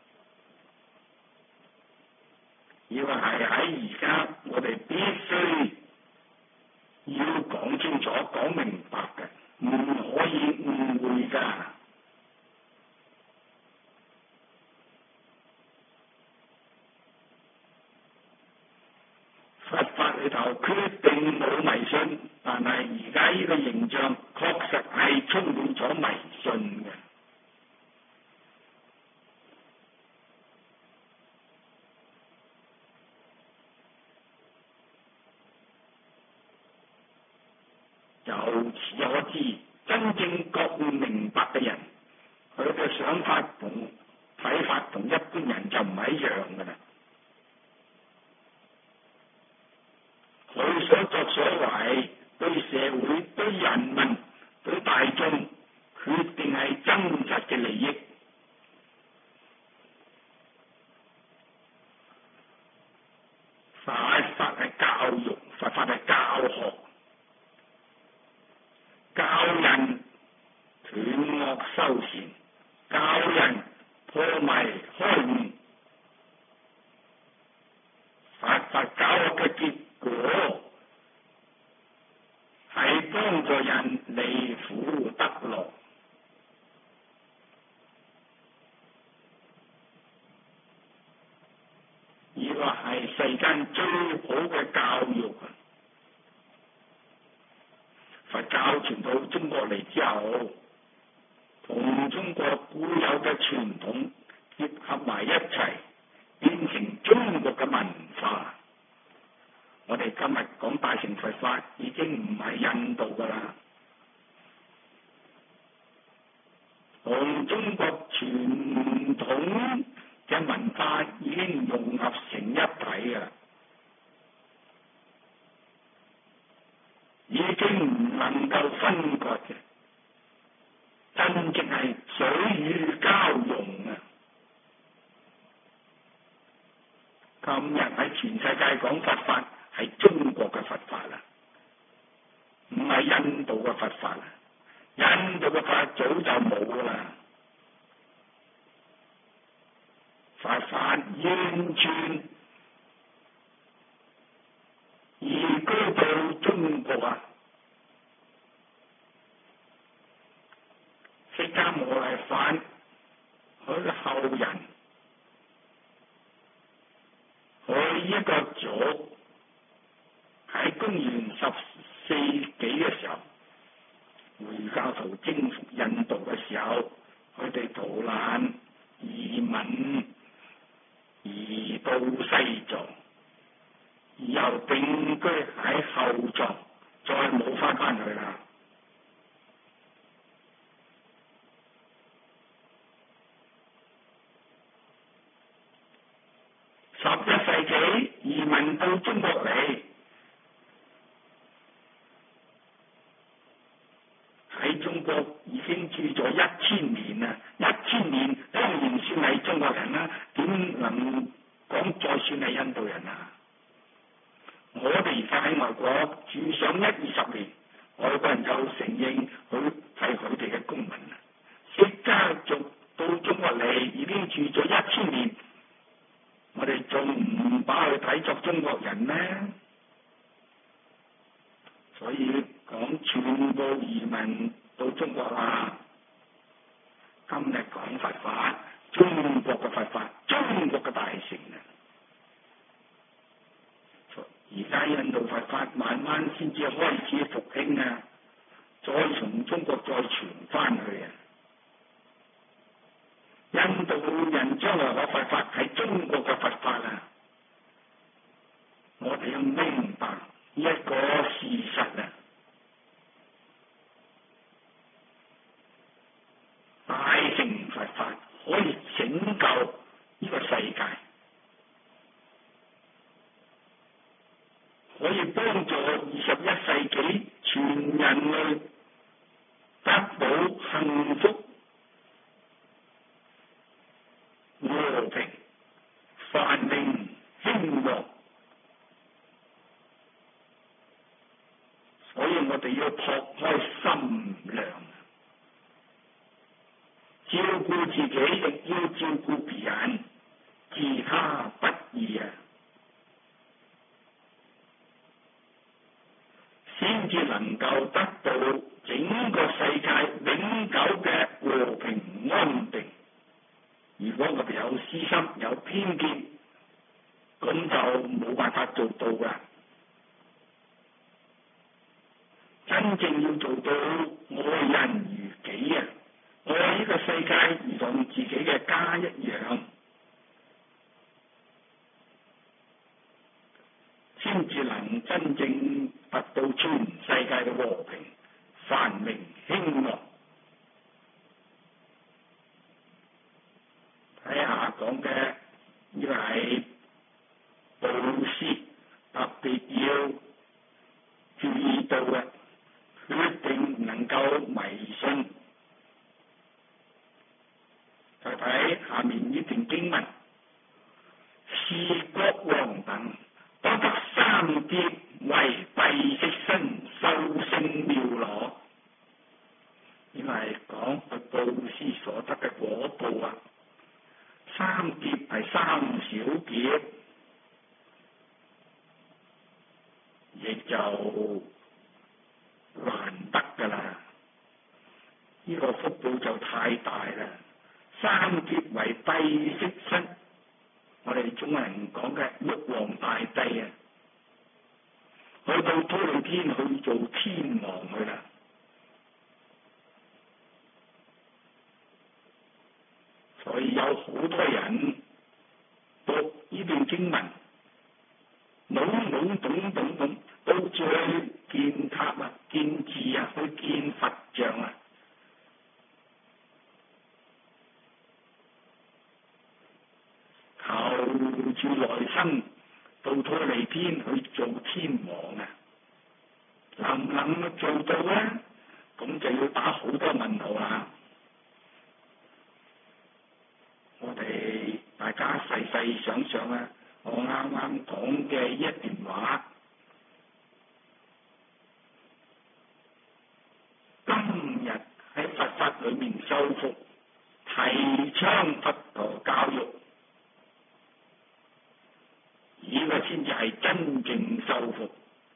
呢個係喺而家我哋必須要講清楚、講明白嘅，唔可以誤會㗎。佛法裏頭決定冇迷信，但係而家呢個形象確實係充滿咗迷信嘅。由此可知，真正覺悟明白嘅人，佢嘅想法同睇法同一般人就唔係一樣㗎啦。佢所作所為對社會、對人民、對大眾，決定係真實嘅利益。佛法係教育，佛法係教學。教人斷惡修善，教人破迷開悟。佛法教學嘅結果係幫助人離苦得樂。呢個係世間最好嘅教育。佛教傳到中國嚟之後，同中國固有嘅傳統結合埋一齊，變成中國嘅文化。我哋今日講大乘佛法已經唔係印度㗎啦，同中國傳統嘅文化已經融合成一體㗎啦。已經唔能夠分割嘅，真正係水乳交融啊！今日喺全世界講佛法係中國嘅佛法啦，唔係印度嘅佛法啦。印度嘅法早就冇啦，佛法完全移居到中國啊！釋迦牟尼佛佢嘅後人，佢一個族喺公元14紀嘅時候，回教徒征服印度嘅時候，佢哋逃難移民移到西藏，然後定居喺後藏，再冇翻去啦。11世紀移民到中國嚟， 能講再算係印度人啊！我哋而家喺外國住上10-20年，外國人就承認佢係佢哋嘅公民啦。釋迦族到中國嚟已經住咗1000年，我哋仲唔把佢睇作中國人咩？所以講全部移民到中國啦。今日講佛法，中國嘅佛法，中國嘅大成啊！而家印度佛法慢慢先至開始復興啊，再從中國再傳翻去啊！印度人將來嘅佛法係中國嘅佛法啊！我哋要明白一個事實啊！大乘佛法可以拯救呢個世界，可以幫助21世紀全人類得到幸福、和平、繁榮、興旺。所以我哋要拓開心量，照顧自己亦要照顧別人，自他不異啊！先至能夠得到整個世界永久嘅和平安定。如果我哋有私心、有偏見，咁就冇辦法做到㗎。真正要做到愛人如己啊！愛呢個世界如同自己嘅家一樣，先至能真正達到全世界嘅和平、繁榮、興旺。睇下講嘅呢個係布施，特別要注意到嘅，決定唔能夠迷信。再睇下面呢段經文，是國王等多得3劫為帝釋身，受勝妙樂。因為講佢布施所得嘅果報啊，3劫係3小劫，亦就難得㗎啦。呢個福報就太大啦！3劫為帝釋身，我哋中國人講嘅玉皇大帝啊，去到忉利天去做天王去啦。所以有好多人讀呢段經文，懵懵懂懂咁，到最建塔啊、建寺啊、去見佛像啊，求住來生到忉利天去做天王啊，能唔能做到咧？咁就要打好多問號啦。我哋大家細細想想啊，我啱啱講嘅一段話，今日喺佛法裏面修復，提倡佛陀教育，呢個先至係真正修復。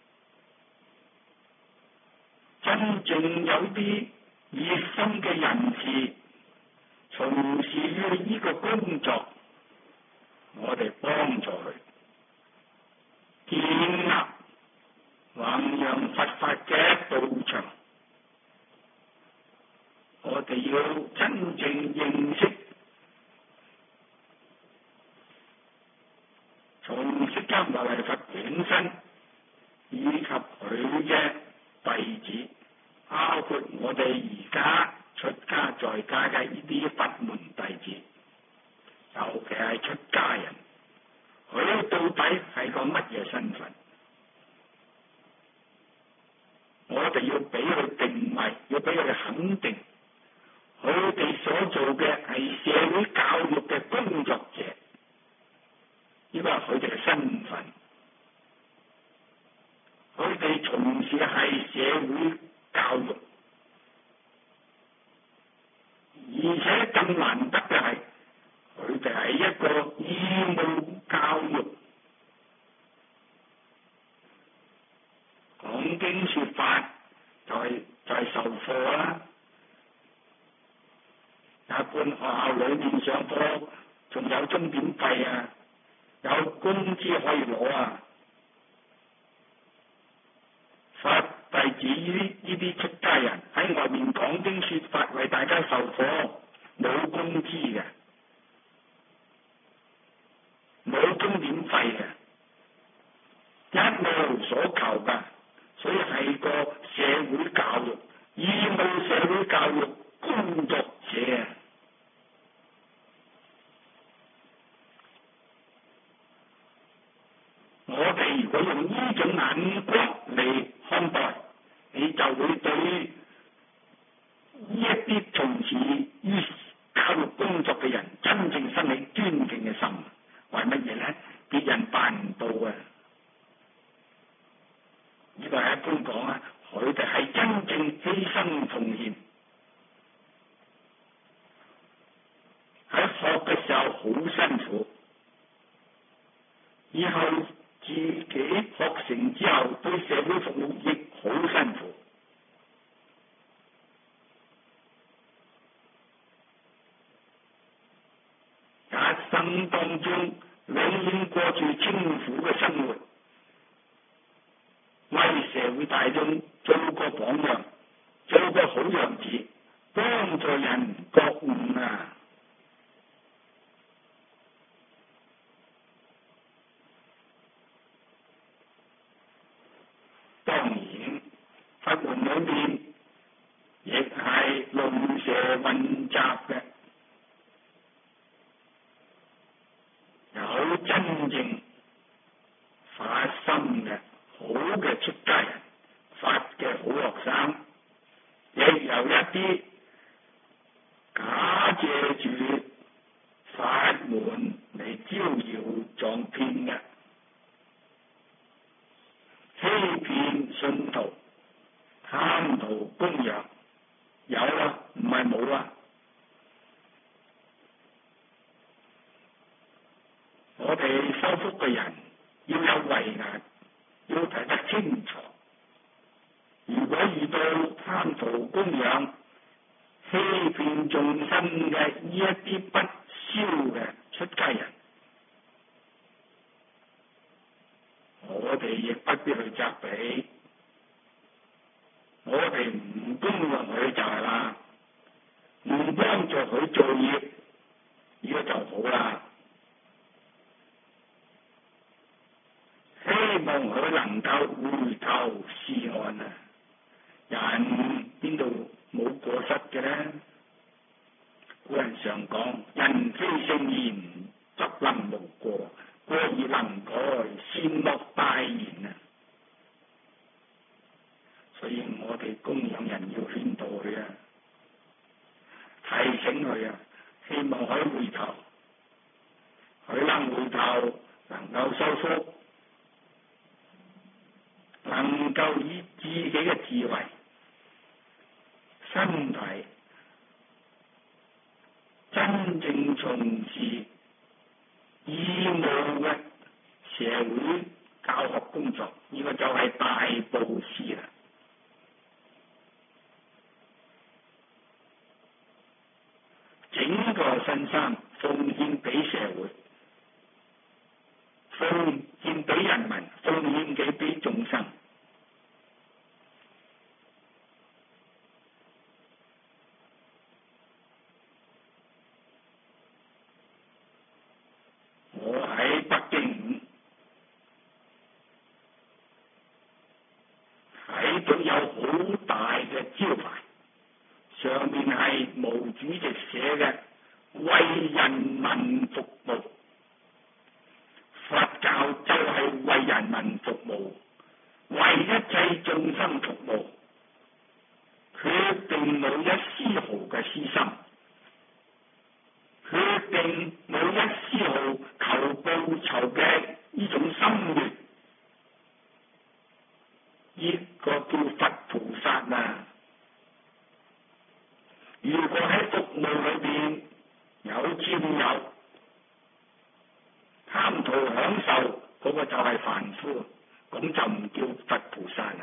真正有啲熱心嘅人士從事於呢個工作，我哋幫助佢建立弘揚佛法嘅道場。我哋要真正認識從釋迦牟尼佛本身，以及佢嘅弟子，包括我哋而家出家在家嘅呢啲佛門弟子，尤其係出家人，佢到底係個乜嘢身份？我哋要俾佢定位，要俾佢肯定，佢哋所做嘅係社會教育嘅工作者， 呢個係佢哋嘅身份。佢哋從事係社會教育，而且更難得嘅係，佢哋係一個義務教育，講經說法就係授課啦。一般學校裏面上課仲有鐘點費啊，有工資可以攞啊。佛弟子呢啲出家人喺外面講經說法，為大家授課，冇工資嘅，冇鐘點費嘅，一無所求噶，所以係個社會教育，義務社會教育工作者。我哋如果用呢種眼光嚟看待，你就會對呢一啲從事於教育工作嘅人真正生起尊敬嘅心。為乜嘢呢？別人辦唔到啊！呢個係一般講啊，佢哋係真正犧牲奉獻，喺學嘅時候好辛苦，以後自己學成之後對社會服務亦好辛苦。一生當中永遠過住清苦嘅生活，為社會大眾做個榜樣，做個好樣子，幫助人覺悟啊！當然，佛門裏面亦係龍蛇混雜嘅，有真正發心嘅好嘅出家人，法嘅好學生，亦有一啲假借住法門嚟招搖撞騙嘅，欺騙信徒，貪圖供養，有啊，唔係冇啊。我哋修福嘅人要有慧眼，要睇得清楚。如果遇到貪圖供養、欺騙眾生嘅呢一啲不肖嘅出家人，我哋亦不必去責備，我哋唔供養佢就係啦，唔幫助佢做業，呢個就好啦。希望佢能夠回頭是岸啊！人邊度冇過失嘅呢？古人常講：人非聖賢，則能無過；過而能改，善莫大焉啊！所以我哋供養人要勸導佢啊，提醒佢啊，希望佢回頭，佢能回頭，能夠修福，能夠以自己嘅智慧、身體真正從事義務嘅社會教學工作，呢個就係大布施啦。整個身心奉獻俾社會，奉獻俾人民，奉獻俾眾生。我喺北京睇到有好大嘅招牌，上面係毛主席寫嘅為人民服務。佛教就係為人民服務，為一切眾生服務，決定冇一絲毫嘅私心，決定冇一絲毫求報酬嘅貪圖享受，嗰個就係凡夫，咁就唔叫佛菩薩啦。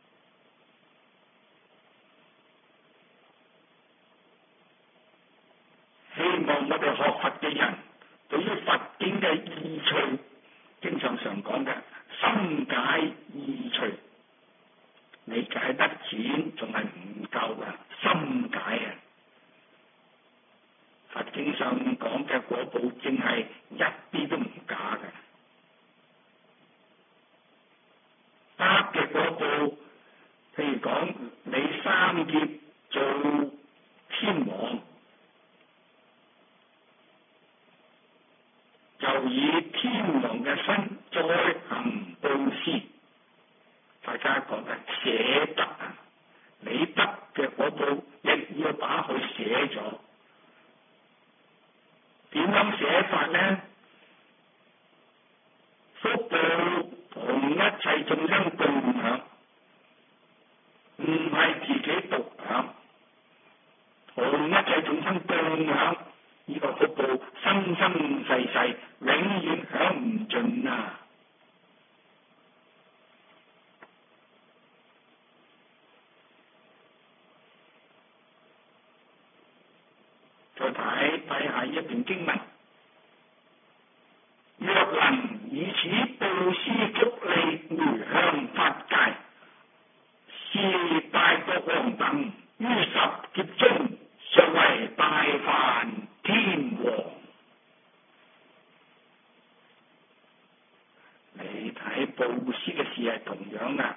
希望我哋學佛嘅人對於佛經嘅意趣，經常講嘅深解意趣，理解得淺仲係唔夠噶，深解啊！佛經上講嘅嗰部正係一啲都唔假嘅，得嘅嗰部，譬如講你三劫做天王，就以天王嘅身再行布施，大家講嘅捨得啊！你得嘅嗰部亦要把佢捨咗。點樣寫法呢？福報同一切眾生共享，唔係自己獨享，同一切眾生共享。呢個福報生生世世永遠享唔盡啊！再睇下一段經文，若能以此布施福利回向法界，是大國王等於十劫中尚為大梵天王。你睇布施嘅事係同樣噶，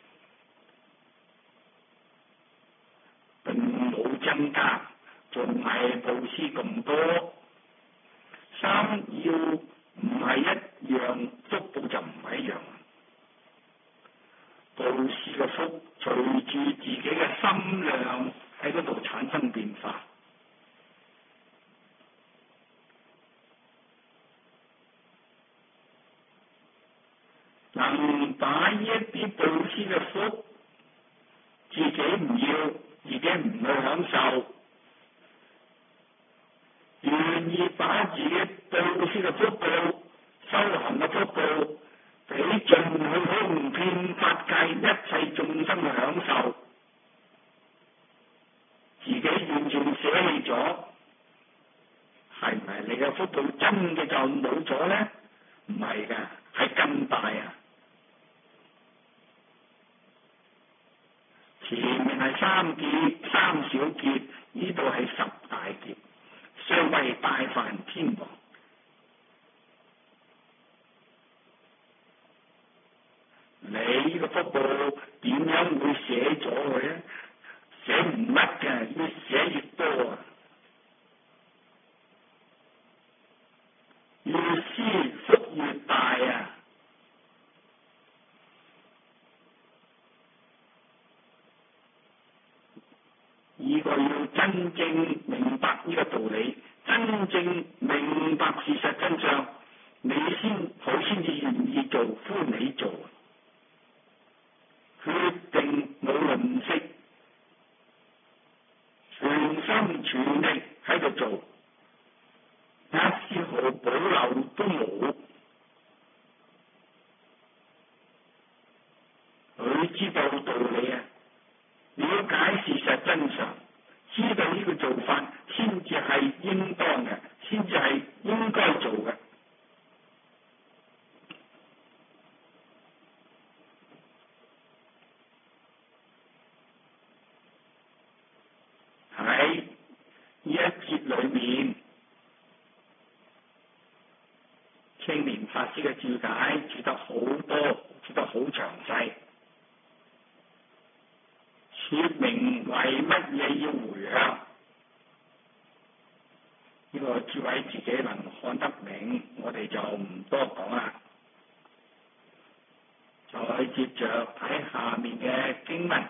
並冇增加，仲係布施咁多。三要唔係一樣，福報就唔係一樣。布施嘅福隨住自己嘅心量喺嗰度產生變化。能把呢一啲布施嘅福自己唔要，自己唔去享受，願意把自己布施嘅福報、修行嘅福報俾盡去普遍法界一切眾生嘅享受，自己完全捨棄咗，係唔係你嘅福報真嘅就冇咗呢？唔係噶，係更大啊！前面係三劫、三小劫，呢度係十大劫，相為大梵天王。你呢個福報點樣會捨咗佢咧？捨唔甩嘅，越捨越多啊！越施福越大啊！呢個要真正明白呢個道理，真正明白事實真相，你先至願意做，歡喜做，決定冇吝嗇，全心全力喺度做，一絲毫保留都冇。佢知道道理啊，了解事實真相，知道呢個做法先至係應當嘅，先至係應該做嘅。喺呢一節裏面，青年法師嘅注解注得好多，注得好詳細，說明為乜嘢要回向。呢個諸位自己能看得明，我哋就唔多講啦。再接着睇下面嘅經文，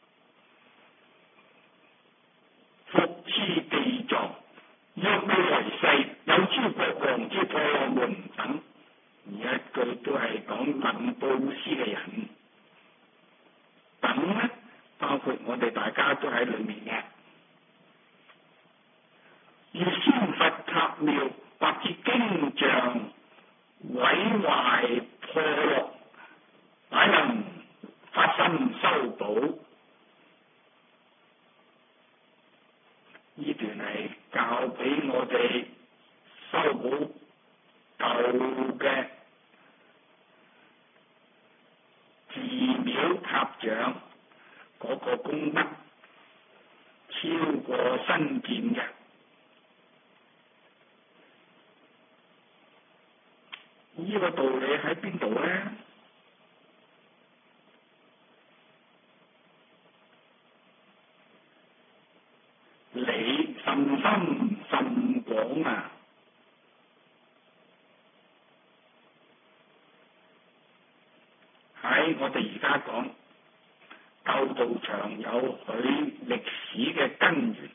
復次地藏，若未來世有諸國王之婆羅門等，呢一句都係講能布施嘅人。等呢，包括我哋大家都喺裏面嘅。如仙佛塔廟或至經像，或嘅寺廟塔像嗰個功德超過新建嘅。呢個道理喺邊度呢？理甚深甚廣啊！喺我哋而家講舊道場有佢歷史嘅根源，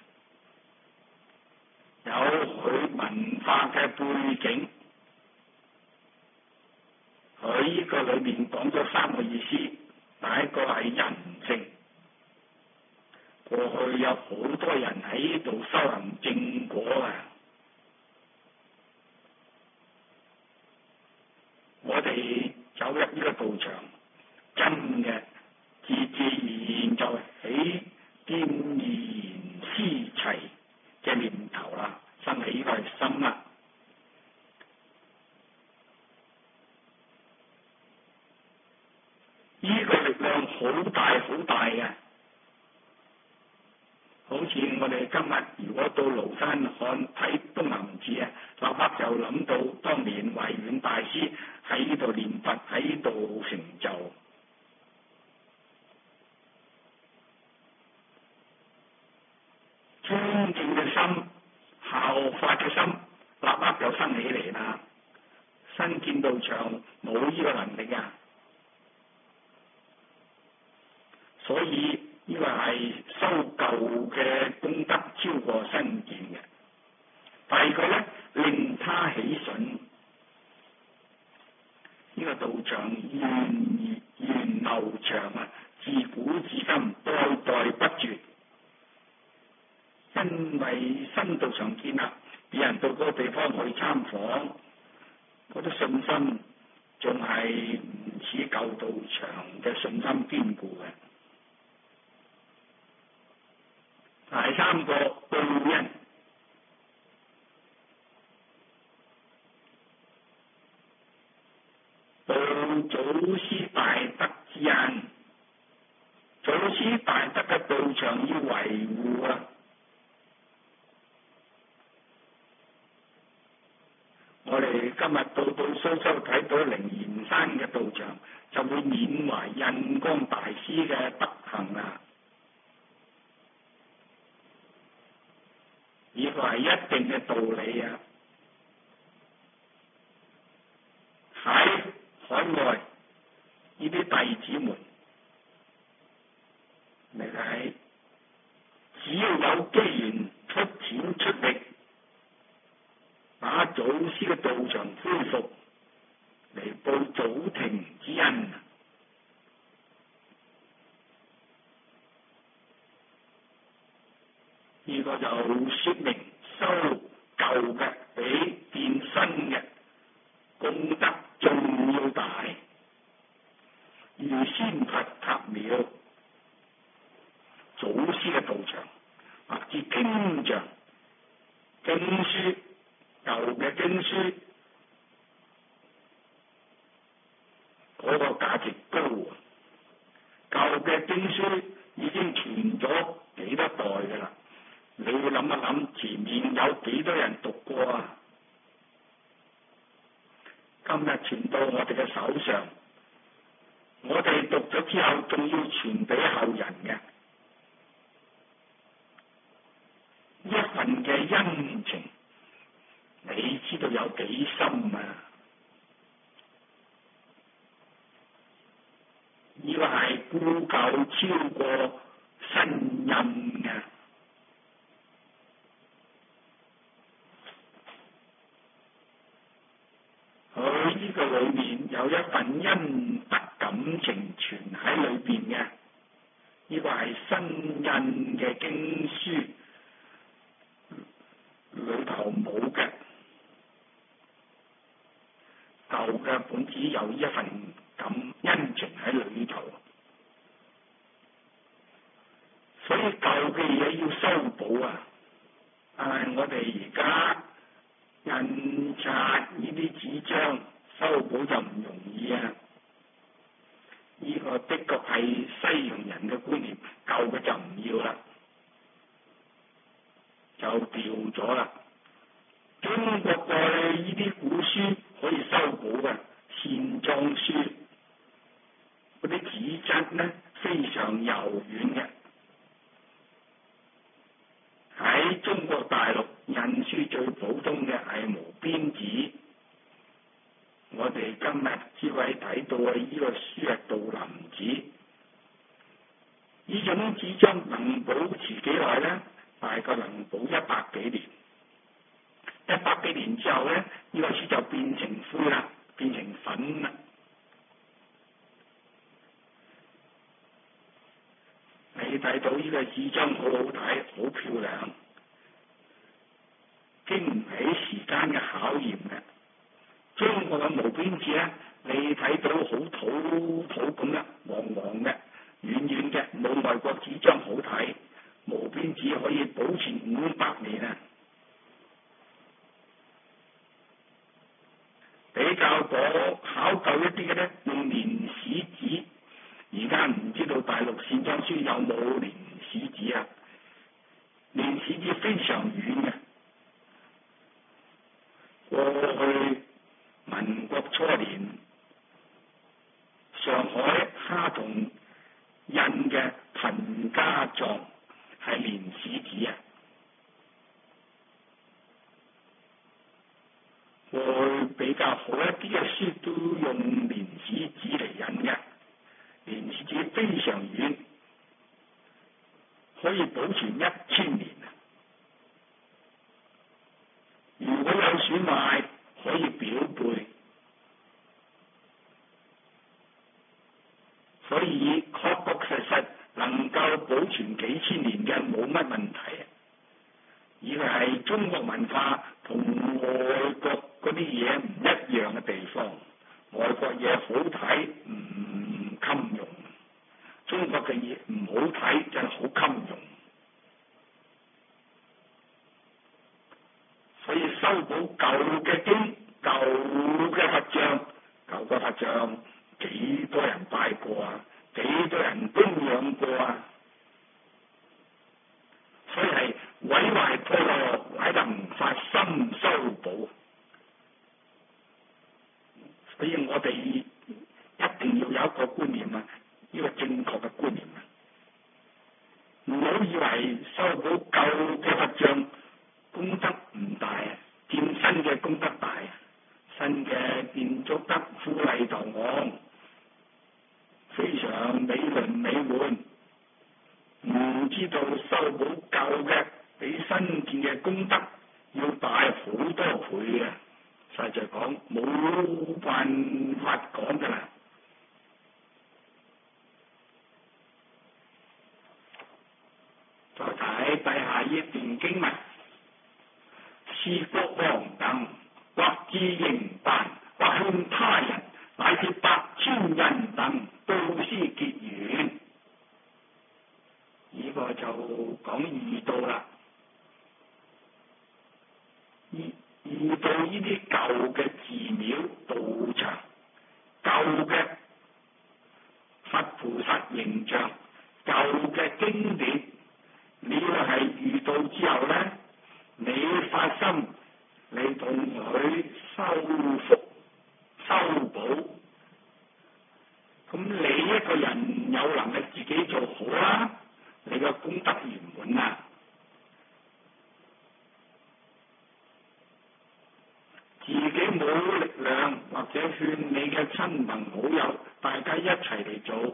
有佢文化嘅背景。佢呢個裏面講咗三個意思，第一個係人性。過去有好多人喺度修行正果啊！我哋走入呢個道場，真嘅自自然然就起見賢思齊嘅念頭啦，生起呢個係心啦。呢個力量好大好大嘅。好似我哋今日如果到廬山看睇東林寺啊，立刻就諗到當年慧遠大師喺呢度念佛，喺呢度成就。尊敬嘅心、效法嘅心，立刻就生起嚟啦。新建道場冇呢個能力啊，所以呢個係修舊嘅功德超過新建嘅。第二個咧，令他喜順。呢個道場源流長啊，自古至今代代不絕。因為新道場建立，別人到嗰個地方去參訪，嗰啲信心仲係唔似舊道場嘅信心堅固嘅。第三個報恩，報祖師大德之恩。祖師大德嘅道場要維護啊！我哋今日到蘇州睇到靈岩山嘅道場，就會緬懷印光大師嘅德行啊！呢個係一定嘅道理啊！喺海外呢啲弟子們嚟睇，只要有機緣出錢出力，把祖師嘅道場恢復嚟報祖庭之恩。呢個就說明修舊嘅比建新嘅功德仲要大。如仙佛塔廟、祖師嘅道場，或者經像、經書、舊嘅經書，嗰個價值高啊！舊嘅經書已經傳咗幾多代㗎啦。你要諗一諗，前面有幾多人讀過啊？今日傳到我哋嘅手上，我哋讀咗之後，仲要傳俾後人嘅，一份嘅恩情，你知道有幾深啊？呢個係古舊超過新印嘅。佢呢個裏面有一份恩德感情存喺裏邊嘅，呢個係新印嘅經書裏頭冇嘅，舊嘅本子有一份恩情喺裏頭，所以舊嘅嘢要修補啊！但係我哋而家印刷呢啲紙張， 啊線裝書，嗰啲紙質呢非常柔軟嘅。喺中國大陸印書最普通嘅係毛邊紙，我哋今日只會睇到嘅呢個書係杜林紙。呢種紙張能保持幾耐呢？大概能保100幾年。100幾年之後呢，呢個書就變成灰啦，變成粉啦。你睇到呢個紙張好好睇，好漂亮，經唔起時間嘅考驗嘅。中國嘅毛邊紙呢，你睇到好土咁啦，黃黃嘅，軟軟嘅，冇外國紙張好睇。毛邊紙可以保存500年啊！比較考究一啲嘅呢，用連史紙。而家唔知道大陸線裝書有冇連史紙啊？連史紙非常軟嘅。過去民國初年，上海哈同印嘅貧家狀係連史紙啊！過去比較好一啲嘅書都用連史紙嚟印嘅。連史紙非常軟，可以保存1000年啊！如果有損壞，可以裱背，所以確實能夠保存幾千年嘅冇乜問題。而係中國文化同外國嗰啲嘢唔一樣嘅地方，外國嘢好睇唔襟用，中國嘅嘢唔好睇真係好襟用。所以修補舊嘅經、舊嘅佛像、舊嘅佛像幾多人拜過啊？幾多人供養過啊？所以係毀壞破落，乃能發心修補。所以我哋一定要有一個觀念啊，呢個正確嘅觀念啊，唔好以為修補舊嘅佛像功德唔大啊，建新嘅功德大啊，新嘅建築得富麗堂皇，非常美輪美奐，唔知道修補舊嘅比新建嘅功德要大好多倍嘅。實在講冇辦法講㗎啦。再睇底下呢段經文，是國王等或自營辦，或勸他人，乃至8,000人等布施結緣。呢個就講義道啦。義道呢啲舊嘅寺廟、道場、舊嘅佛菩薩形象、舊嘅經典，你係遇到之後呢，你發心你同佢修復、修補，咁你一個人有能力自己做好啦，你個功德圓滿啦。自己冇力量，或者勸你嘅親朋好友，大家一齊嚟做，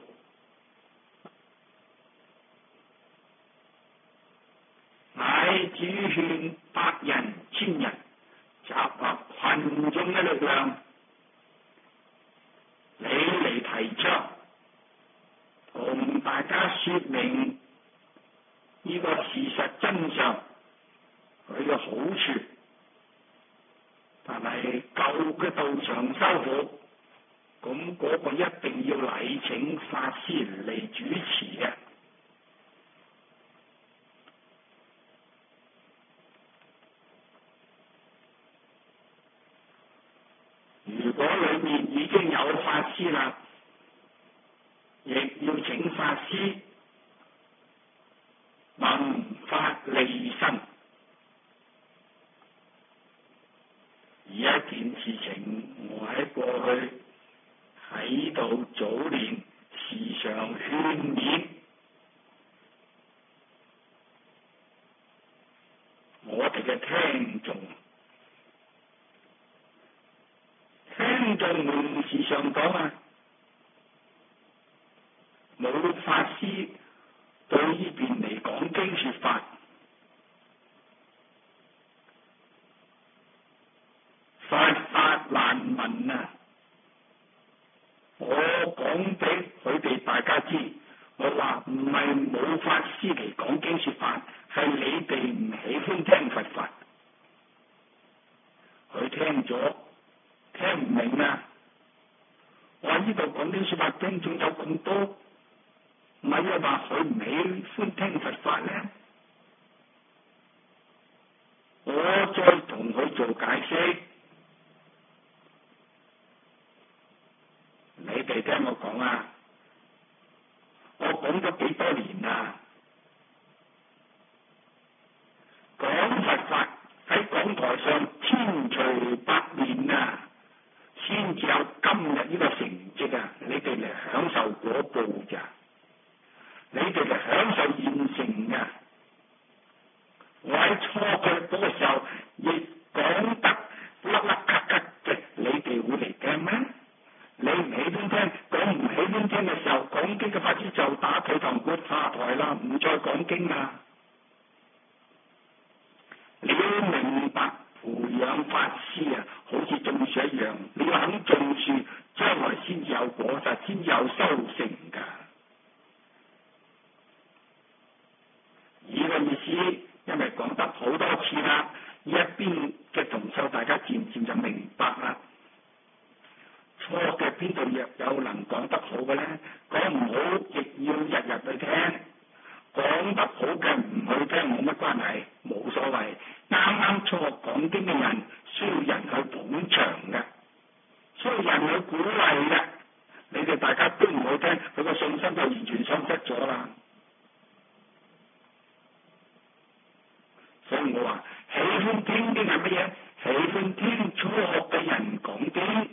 乃至於勸100人、1000人，集合群眾嘅力量，你嚟提倡，同大家說明呢個事實真相，佢嘅好處。但係舊嘅道場修復，咁嗰個一定要禮請法師嚟主持嘅。如果裏面已經有法師啦，亦要請法師弘法利生。 而一件事情，我喺過去喺度早年時常勸勉我哋嘅聽眾，聽眾們時常講啊，冇法師到呢邊嚟講經說法，法法難聞啊！我講俾佢哋大家知，我話唔係冇法師嚟講經說法，係你哋唔喜歡聽佛法。佢聽咗聽唔明啊！我話呢度講經說法聽眾有咁多，唔係啊話佢唔喜歡聽佛法咧。我再同佢做解釋。你哋聽我講啊，我講咗幾多年啦，講佛法喺講台上千錘百煉啊，先至有今日呢個成績啊！你哋嚟享受果報咋？你哋嚟享受現成啊！我喺初腳嗰個時候亦講得甩甩咳咳嘅，你哋會嚟聽咩？你唔喜歡聽，講唔喜歡聽嘅時候，講經嘅法師就打退堂鼓下台啦，唔再講經啦。你要明白培養法師啊，好似種樹一樣，你要肯種樹，將來先至有果實，先至有收成噶。呢個意思，因為講得好多次啦，呢一邊嘅同修大家漸漸就明白啦。初嘅邊度有能講得好嘅咧？講唔好亦要日日去聽，講得好嘅唔去聽冇乜關係，冇所謂。啱啱初學講經嘅人需要人去捧場嘅，需要人去鼓勵嘅。你哋大家都唔去聽，佢個信心就完全喪失咗啦。所以我話喜歡聽經係乜嘢？喜歡聽初學嘅人講經。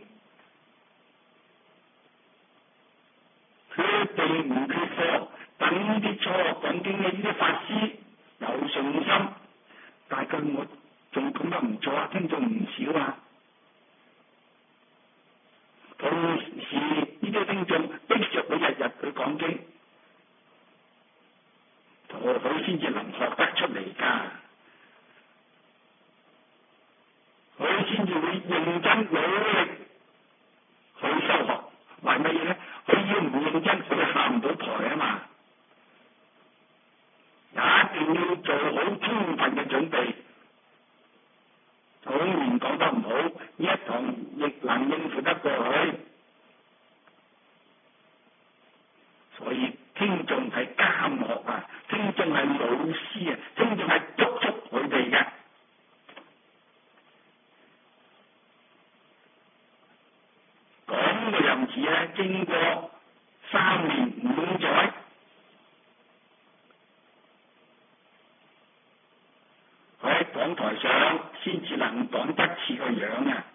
佢哋唔缺課，等啲初學講經嘅呢啲法師有信心，大概我仲講得唔錯啊，聽眾唔少啊。同時呢啲聽眾逼着佢日日去講經，佢先至能學得出嚟㗎，佢先至會認真努力去修學。為乜嘢咧？佢要唔認真，佢下唔到台啊嘛！一定要做好充分嘅準備。講完講得唔好，呢一堂亦能應付得過去。所以聽眾係監學啊，聽眾係老師啊，聽眾係督促佢哋嘅。講嘅任子咧，經過3年5載，佢喺講台上先至能講得似個樣啊，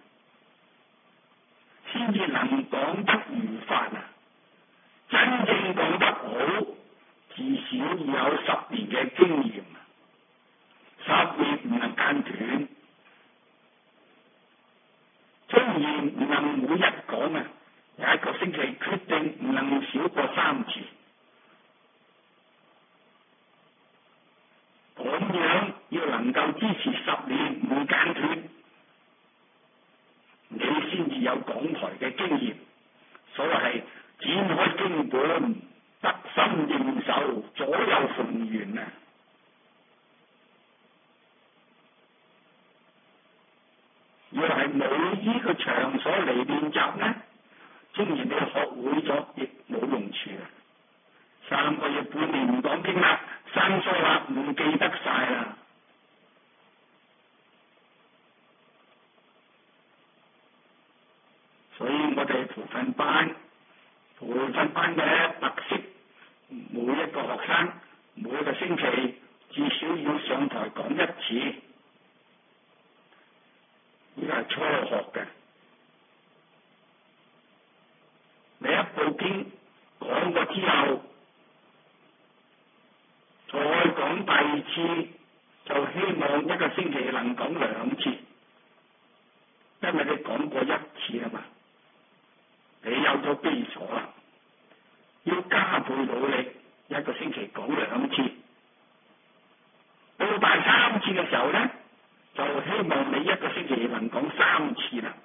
先至能講得如法啊！真正講得好，至少要有10年嘅經驗，10年唔能間斷。雖然唔能每日講啊，有一個星期決定唔能少過3次，咁樣要能夠支持10年唔間斷，你先至有講台嘅經驗。所謂係展開經本，得心應手，左右逢源啊！要係冇呢個場所嚟練習呢，縱然你學會咗，亦冇用處啊！3個月半年唔講經啦，生疏啦，唔記得晒啦。所以我哋培訓班嘅特色，每一個學生每一個星期至少要上台講1次。 呢個係初學嘅。你一部經講過之後，再講第二次，就希望一個星期能講2次，因為你講過1次啊嘛，你有咗基礎啦，要加倍努力，一個星期講2次。到第3次嘅時候咧，就希望你一個星期能講3次啦。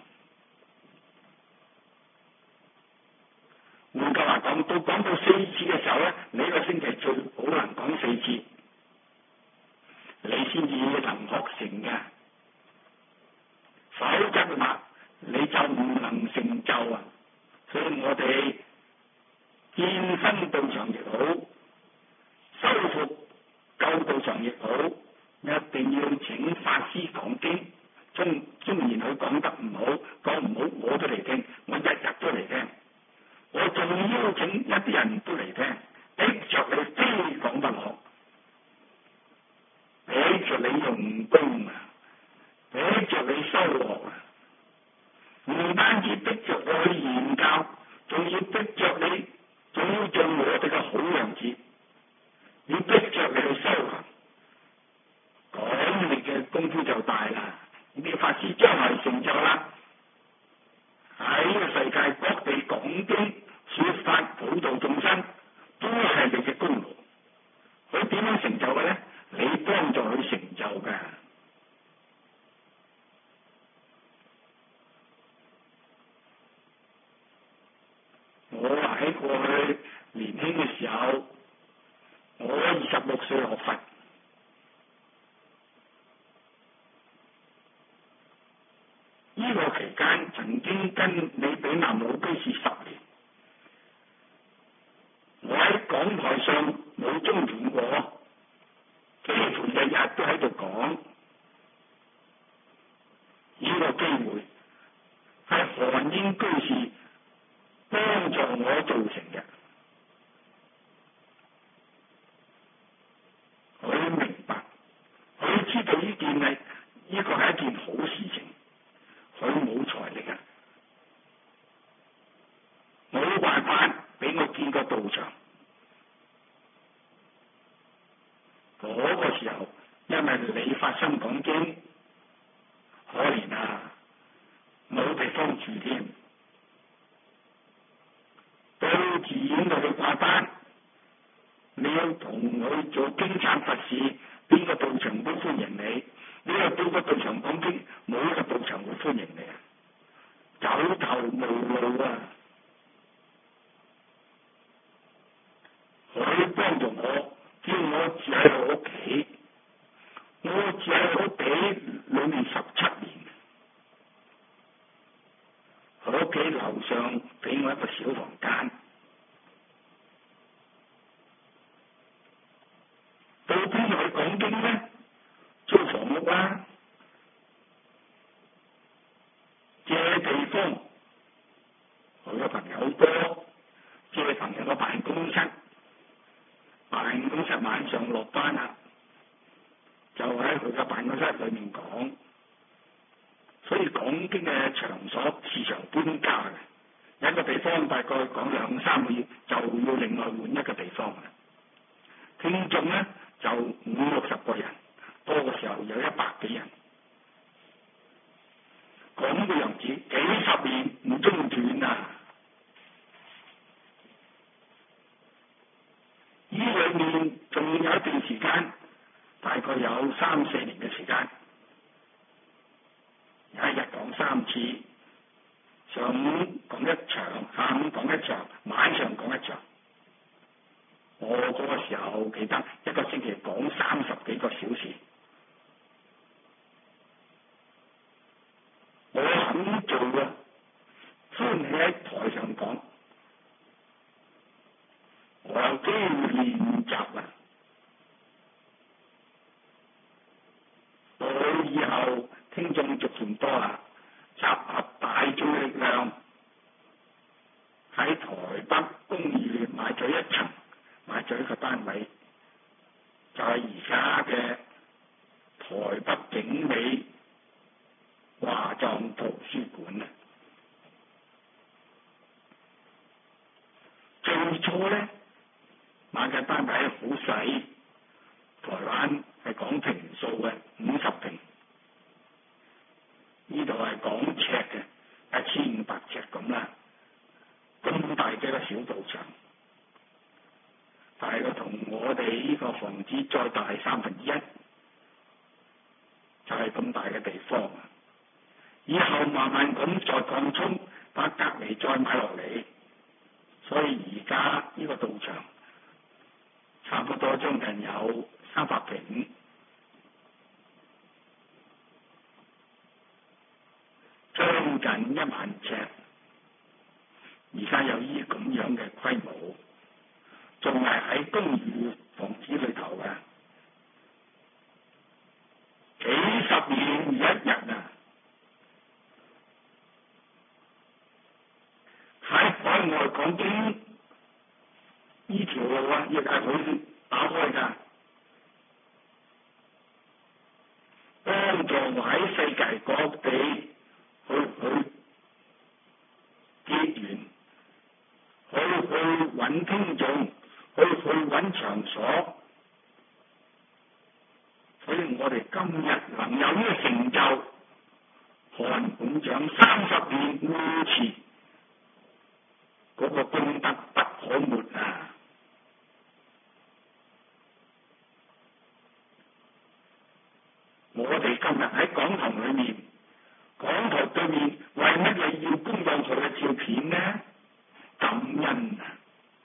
換句話講，講到4次嘅時候咧，你一個星期最好能講4次，你先至能學成嘅。否則嘅話，你就唔能成就啊！所以我哋健身道場亦好，修復舊道場亦好，一定要請法師講經。縱然佢講得唔好，講唔好我都嚟聽，我日日都嚟聽。我仲邀請一啲人都嚟聽，逼着你非講不可，逼着你用功啊，逼着你修學啊，唔單止逼着我去研究，仲要逼着你，仲要做我哋嘅好樣子，要逼着你去修行，咁你嘅功夫就大啦，你嘅法師將來成就啦，喺呢個世界各地講經說法普度眾生，都係你嘅功勞。佢點樣成就嘅咧？你幫助佢成就嘅。我喺過去年輕嘅時候，我26歲學佛，呢個期間曾經跟李炳南老居士10年。我喺講台上冇中斷過，幾乎日日都喺度講。呢個機會係韓英居士幫助我造成嘅。佢明白，佢知道呢個係一件好事情，佢冇財力啊，冇辦法俾我見個道場。嗰個時候，因為你發心講經，可憐啊，冇地方住添，到寺院度去掛單，你要同佢做經懺佛事，邊個道場都歡迎你。你又到個道場講經，冇一個道場會歡迎你啊，走投無路啊！佢幫助我，叫我住喺我屋企，我住喺我屋企裏面17年。佢屋企樓上俾我一個小房間，到邊度去講經咧？租房屋啊，借地方，佢嘅朋友多，借朋友嘅辦公室。辦公室晚上落班啦，就喺佢嘅辦公室裏面講，所以講經嘅場所時常搬家嘅，一個地方大概講2-3個月就要另外換一個地方嘅。聽眾咧就50-60個人，多嘅時候有100幾人，咁嘅樣子幾10年唔中斷啊！呢裏面仲有一段時間，大概有3-4年嘅時間，一日講3次，上午講一場，下午講一場，晚上講一場。我嗰個時候記得一個星期講30幾個小時，我肯做啊，歡喜喺台上講。我有機會練習啊！到以後聽眾逐漸多啦，集合大眾力量，喺台北公寓買咗一層，買咗一個單位，就係而家嘅台北景美華藏初咧買嘅單位好細，台灣係講坪數嘅50坪，呢度係講尺嘅1500尺咁啦，咁大嘅一個小道場，但係佢同我哋呢個房子再大1/3，就係咁大嘅地方。以後慢慢咁再擴充，把隔離再買落嚟，所以而家呢個道場差不多將近有300坪，將近1萬尺。而家有呢咁樣嘅規模，仲係喺公寓房子裏頭嘅，幾十年一日啊！喺海外講經呢條路啊，亦係佢打開㗎，幫助我喺世界各地去結緣，去揾聽眾，去揾場所，所以我哋今日能有呢個成就，韓本長30年護持嗰個功德不可沒啊！我哋今日喺講堂裏面，講台對面為乜嘢要供養佢嘅照片呢？感恩啊！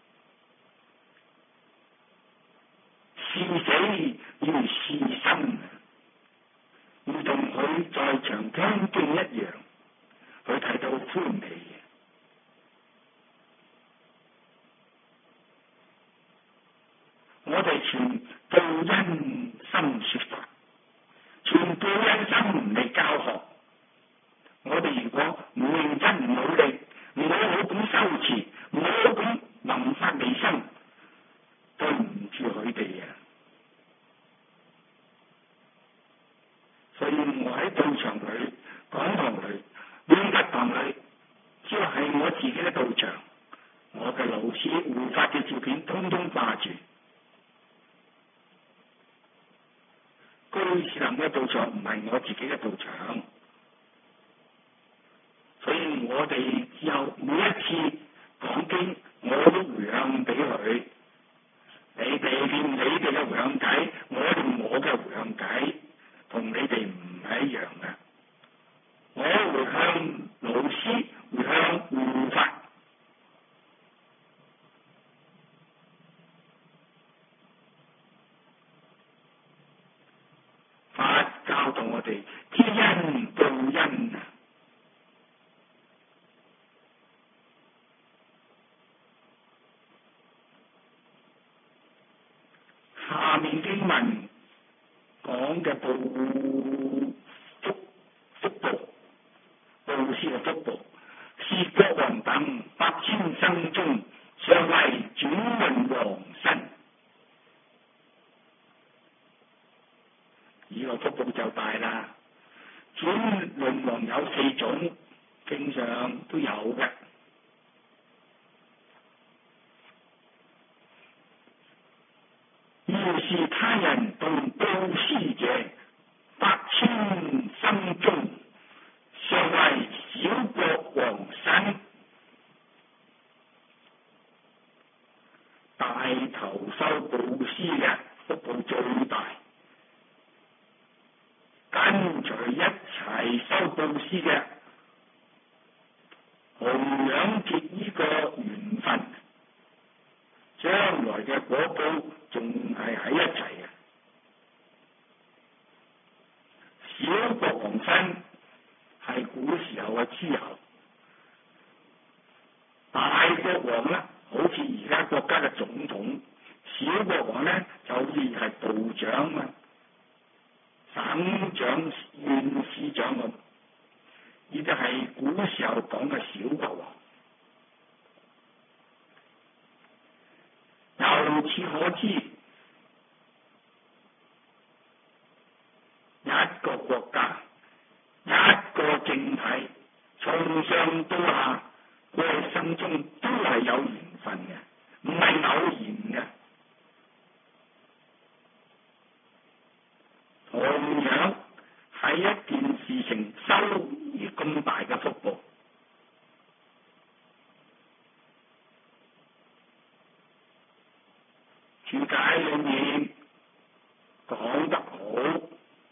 是死要是生，要同佢在場聽經一樣，佢睇到歡喜。我哋全報恩心說法，全報恩心嚟教學。我哋如果唔認真唔努力，唔好好咁修持，唔好好咁弘法利生，對唔住佢哋啊！所以我喺道場裏、講堂裏、永德堂裏，只要係我自己嘅道場，我嘅老師護法嘅照片通通掛住。居士林嘅道場唔係我自己嘅道場，所以我哋之後每一次講經，我都回向俾佢。你哋念你哋嘅回向偈，我念我嘅回向偈，同你哋唔係一樣嘅。我回向老師，回向護法。法教導我哋知恩報恩啊！下面經文講嘅福報，布施嘅福報，是國王等8000生中尚為轉輪王身。呢個福報就大啦。轉輪王有4種，經上都有嘅。要是他人動布施者，8000生中尚為小國王身。帶頭收布施嘅福報最大，跟隨一齊收布施嘅，同樣結呢個緣分，將來嘅果報仲係喺一齊嘅。小國王身係古時候嘅諸侯，大國王咧好似而家國家嘅總統，小國王咧就好似係部長啊、省長、縣市長咁。呢啲係古時候講嘅小國王。由此可知，一個國家、一個政體，從上到下，過生中都係有緣分嘅，唔注解裏面講得好，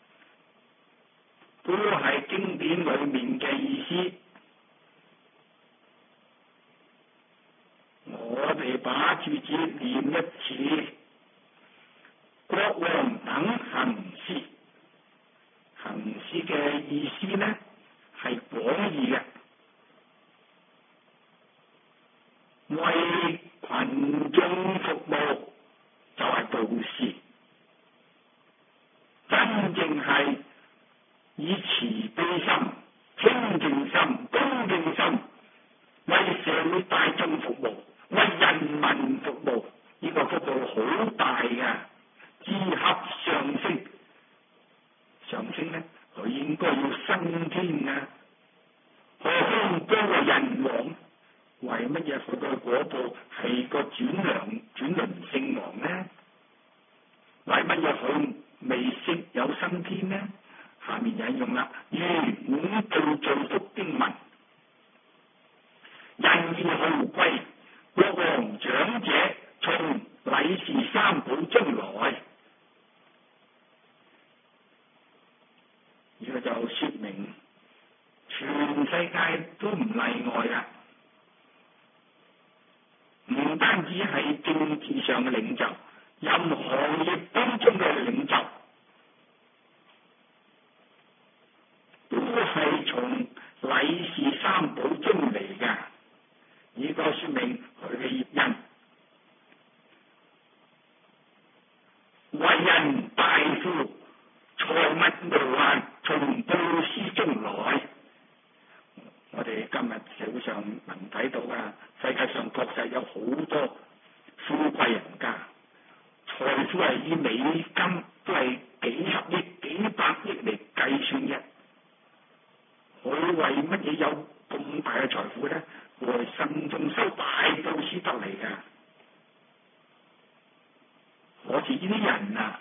都係經典裏面嘅意思。我哋把注解念一次。國王等行事，行事嘅意思呢係廣義嘅，為群眾服務就係道士，真正係以慈悲心、清淨心、恭敬心為社會大眾服務，為人民服務，呢個福報好大嘅。自合上升，上升呢，佢應該要升天啊！何況作為人王，為乜嘢佢個果報係個轉輪聖王呢？為乜嘢佢未識有升天呢？下面引用啦，如五道造福經文，人義豪貴，國王長者從禮事三寶中來。呢個就說明全世界都唔例外啦，唔單止係政治上嘅領袖，任行業當中嘅領袖都係從禮事三寶中嚟㗎。呢個說明佢嘅業因，為人大富，財物無限，從布施中來。我哋今日社會上能睇到啊，世界上確實有好多富貴人家，財富係以美金都係幾十億、幾百億嚟計算嘅。佢為乜嘢有咁大嘅財富呢？佢係慎重修大布施得嚟㗎。好似呢啲人啊，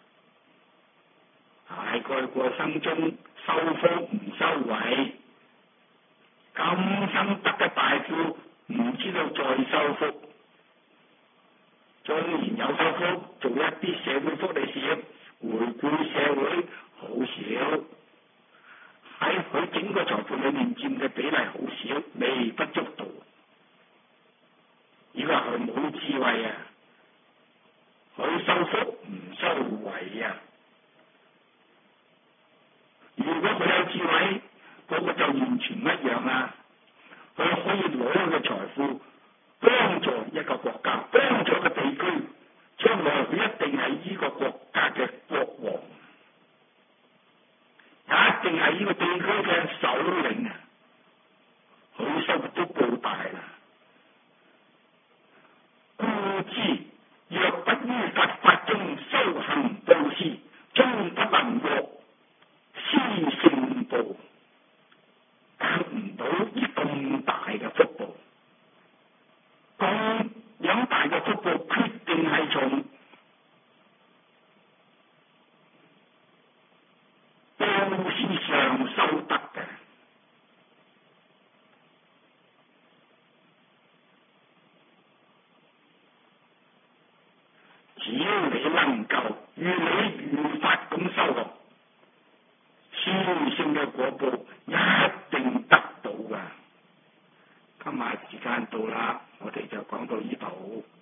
大概過生中修福唔修慧，今生得嘅大富唔知道再修福，縱然有修福，做一啲社會福利事業，回饋社會好少，喺佢整個財富裏面佔嘅比例好少，微不足道。如果佢冇智慧啊，佢修福唔修慧啊。如果佢有智慧，嗰個就完全唔一樣啦。佢可以攞嘅財富幫助一個國家，幫助一個地區，將來佢一定係呢個國家嘅國王，一定係呢個地區嘅首領啊！佢收入都夠大啦。故知若不於佛法中修行布施，終不能獲施聖報，得唔到呢咁大嘅福報。咁樣大嘅福報，決定係從布施上修得嘅。只要你能夠如理如法咁修學，殊勝嘅果報一定得到㗎。今日時間到啦，我哋就講到呢度。